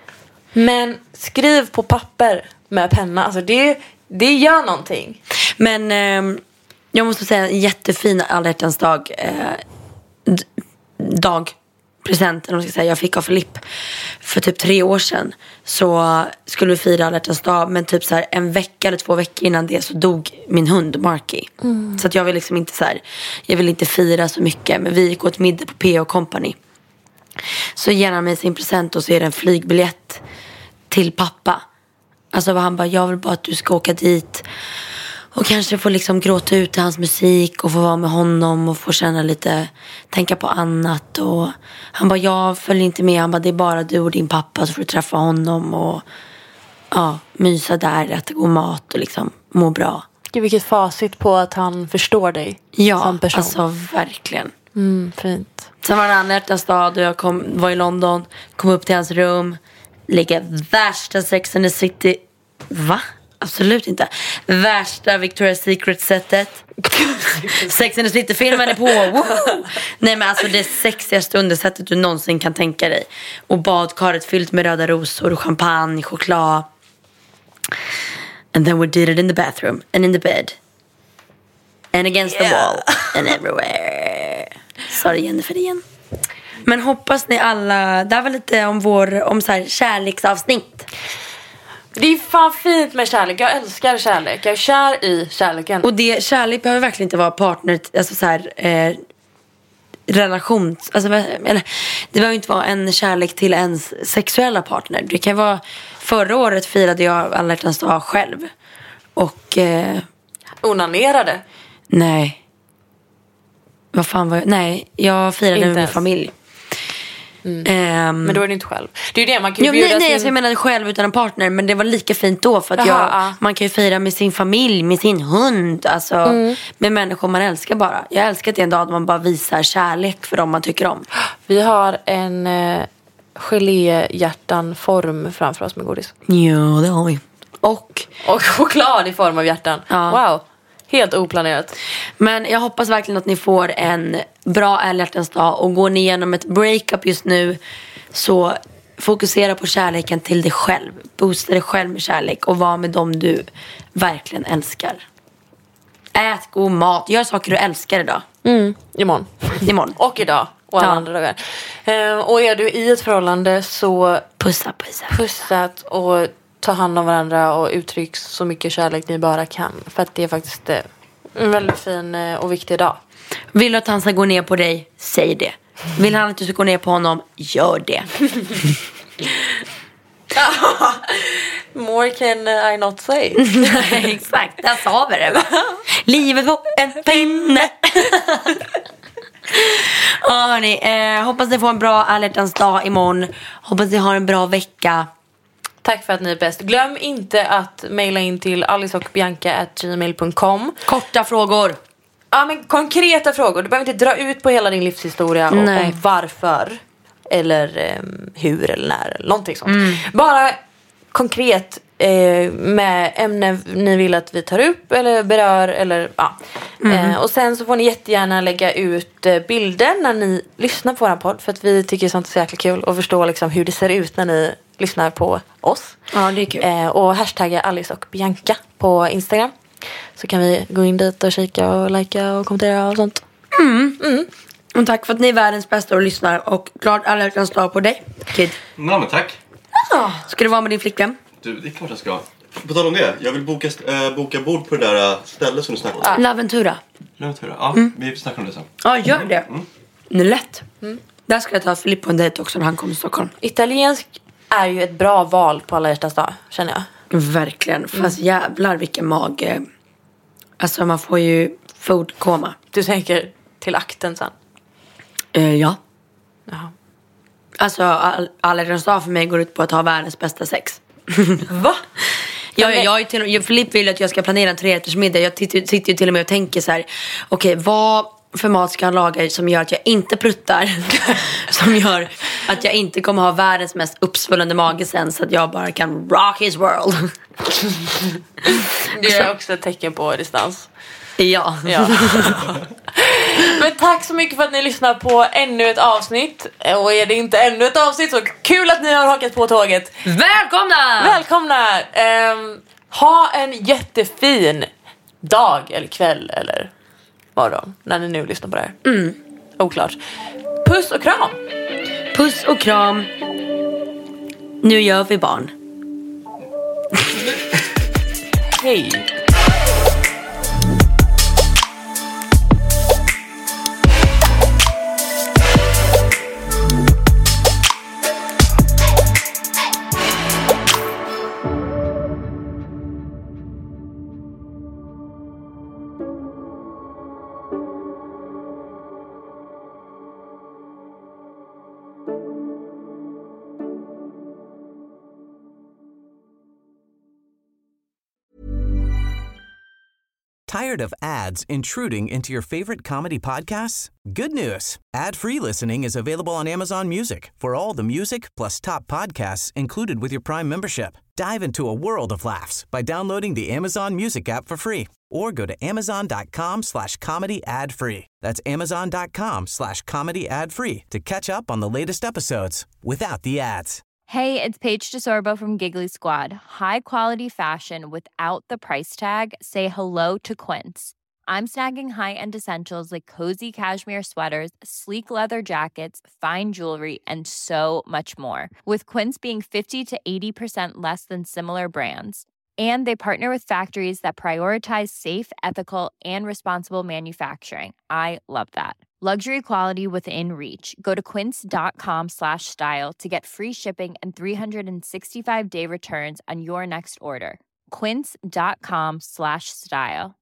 Men skriv på papper med penna. Alltså det, det gör någonting. Men eh, jag måste säga en jättefin alla hjärtans dag. Eh, d- dag. Presenten, om jag ska säga, jag fick av Filipp för typ tre år sedan. Så skulle vi fira alla hjärtans dag. Men typ så här en vecka eller två veckor innan det så dog min hund Marky. Mm. Så att jag vill liksom inte så här, jag vill inte fira så mycket. Men vi gick åt middag på P och Company. Så ger han mig sin present och så är det en flygbiljett till pappa. Alltså han bara, jag vill bara att du ska åka dit och kanske få liksom gråta ut till hans musik och få vara med honom och få känna lite, tänka på annat. Och han bara, jag följer inte med. Han bara, det är bara du och din pappa, så får du träffa honom och ja, mysa där, äta god mat och liksom må bra. Gud, vilket facit på att han förstår dig ja, som person. Alltså verkligen. Mm, fint. Sen var det en annan hjärtans stad och jag kom, var i London, kom upp till hans rum, ligga värsta Sex and the City. Va? Absolut inte. Värsta Victoria's Secret-sättet. Sex and the City-filmen är på. Woohoo! Nej, men alltså det sexigaste undersättet du någonsin kan tänka dig. Och badkaret fyllt med röda rosor och champagne, choklad. And then we did it in the bathroom and in the bed. And against yeah. the wall. And everywhere. Sorry Jennifer igen. Men hoppas ni alla... Det var lite om vår om så här kärleksavsnitt. Det är fan fint med kärlek. Jag älskar kärlek. Jag är kär i kärleken. Och det, kärlek behöver verkligen inte vara partner. Alltså så här... Eh, relation. Alltså, eller, det behöver inte vara en kärlek till ens sexuella partner. Det kan vara... Förra året firade jag alla hjärtans dag själv. Och... Eh, Onanerade? Nej. Vad fan var jag? Nej, jag firade inte med min familj. Mm. Um, men då är det inte själv. Det är ju det man kan ju jo, bjuda nej, nej sin... alltså jag menade själv utan en partner. Men det var lika fint då. För att Aha, jag, ah. man kan ju fira med sin familj, med sin hund. Alltså mm. med människor man älskar bara. Jag älskar att det är en dag att man bara visar kärlek för dem man tycker om. Vi har en eh, geléhjärtan-form framför oss med godis. Ja, det har vi. Och, och choklad i form av hjärtan. Ja. Wow. Helt oplanerat. Men jag hoppas verkligen att ni får en bra älgjärtans dag. Och går ni igenom ett breakup just nu, så fokusera på kärleken till dig själv. Boosta dig själv med kärlek. Och var med dem du verkligen älskar. Ät god mat. Gör saker du älskar idag. Mm. Imorgon. Imorgon. Och idag. Och alla ja. andra dagar. Ehm, och är du i ett förhållande, så pussa, pussa, pussa. Och ta hand om varandra och uttryck så mycket kärlek ni bara kan. För att det är faktiskt en väldigt fin och viktig dag. Vill du att han ska gå ner på dig? Säg det. Vill han att du ska gå ner på honom? Gör det. More can I not say. Exakt, där sa vi det va? Livet på en pinne. Ja hörni, eh, hoppas ni får en bra älgjärtans dag imorgon. Hoppas ni har en bra vecka. Tack för att ni är bäst. Glöm inte att mejla in till alice och bianca at gmail dot com. Korta frågor. Ja, men konkreta frågor. Du behöver inte dra ut på hela din livshistoria och om varför eller um, hur eller när eller någonting sånt. Mm. Bara konkret eh, med ämnen ni vill att vi tar upp eller berör eller ja. Mm. Eh, och sen så får ni jättegärna lägga ut eh, bilder när ni lyssnar på vår podd, för att vi tycker sånt är så jäkla kul att förstå liksom hur det ser ut när ni lyssnar på oss. Ja, det är kul. Eh, och hashtagga Alice och Bianca på Instagram. Så kan vi gå in dit och kika och likea och kommentera och sånt. Mm. Mm. Och tack för att ni är världens bästa och lyssnar. Och klart alla hjärtans dag på dig, Kid. Ja, men tack. Ah, ska du vara med din flickvän? Du, det är klart jag ska. På tal om det, jag vill boka, äh, boka bord på det där äh, stället som du snackade om. Ah. Laventura. Laventura, ja. Mm. Vi snackar om det sen. Ja, gör det. Mm. Det är lätt. Mm. Där ska jag ta Filip på en dejt också när han kommer till Stockholm. Italiensk är ju ett bra val på alla hjärtans dag, känner jag. Verkligen. Fast mm. jävlar vilken mage. Alltså man får ju foodkoma. Du tänker till akten sen? Uh, ja. Jaha. Alltså all, alla hjärtans dag för mig går ut på att ha världens bästa sex. Va? Ja, jag, jag, jag, jag, Filip vill att jag ska planera en trerättersmiddag. Jag sitter, sitter ju till och med och tänker så här: okej, okay, vad för mat ska han laga som gör att jag inte pruttar? Som gör att jag inte kommer ha världens mest uppsvullande mage sen, så att jag bara kan rock his world. Det är också ett tecken på distans. Ja, ja. Men tack så mycket för att ni lyssnar på ännu ett avsnitt. Och är det inte ännu ett avsnitt, så kul att ni har hakat på tåget. Välkomna! Välkomna! Um, ha en jättefin dag eller kväll eller morgon när ni nu lyssnar på det här. Mm. Oklart. Puss och kram. Puss och kram. Nu gör vi barn. Hej. Tired of ads intruding into your favorite comedy podcasts? Good news. Ad-free listening is available on Amazon Music for all the music plus top podcasts included with your Prime membership. Dive into a world of laughs by downloading the Amazon Music app for free or go to amazon.com slash comedy ad free. That's amazon.com slash comedy ad free to catch up on the latest episodes without the ads. Hey, it's Paige DeSorbo from Giggly Squad. High quality fashion without the price tag. Say hello to Quince. I'm snagging high-end essentials like cozy cashmere sweaters, sleek leather jackets, fine jewelry, and so much more. With Quince being fifty to eighty percent less than similar brands. And they partner with factories that prioritize safe, ethical, and responsible manufacturing. I love that. Luxury quality within reach. Go to quince.com slash style to get free shipping and three sixty-five day returns on your next order. Quince.com slash style.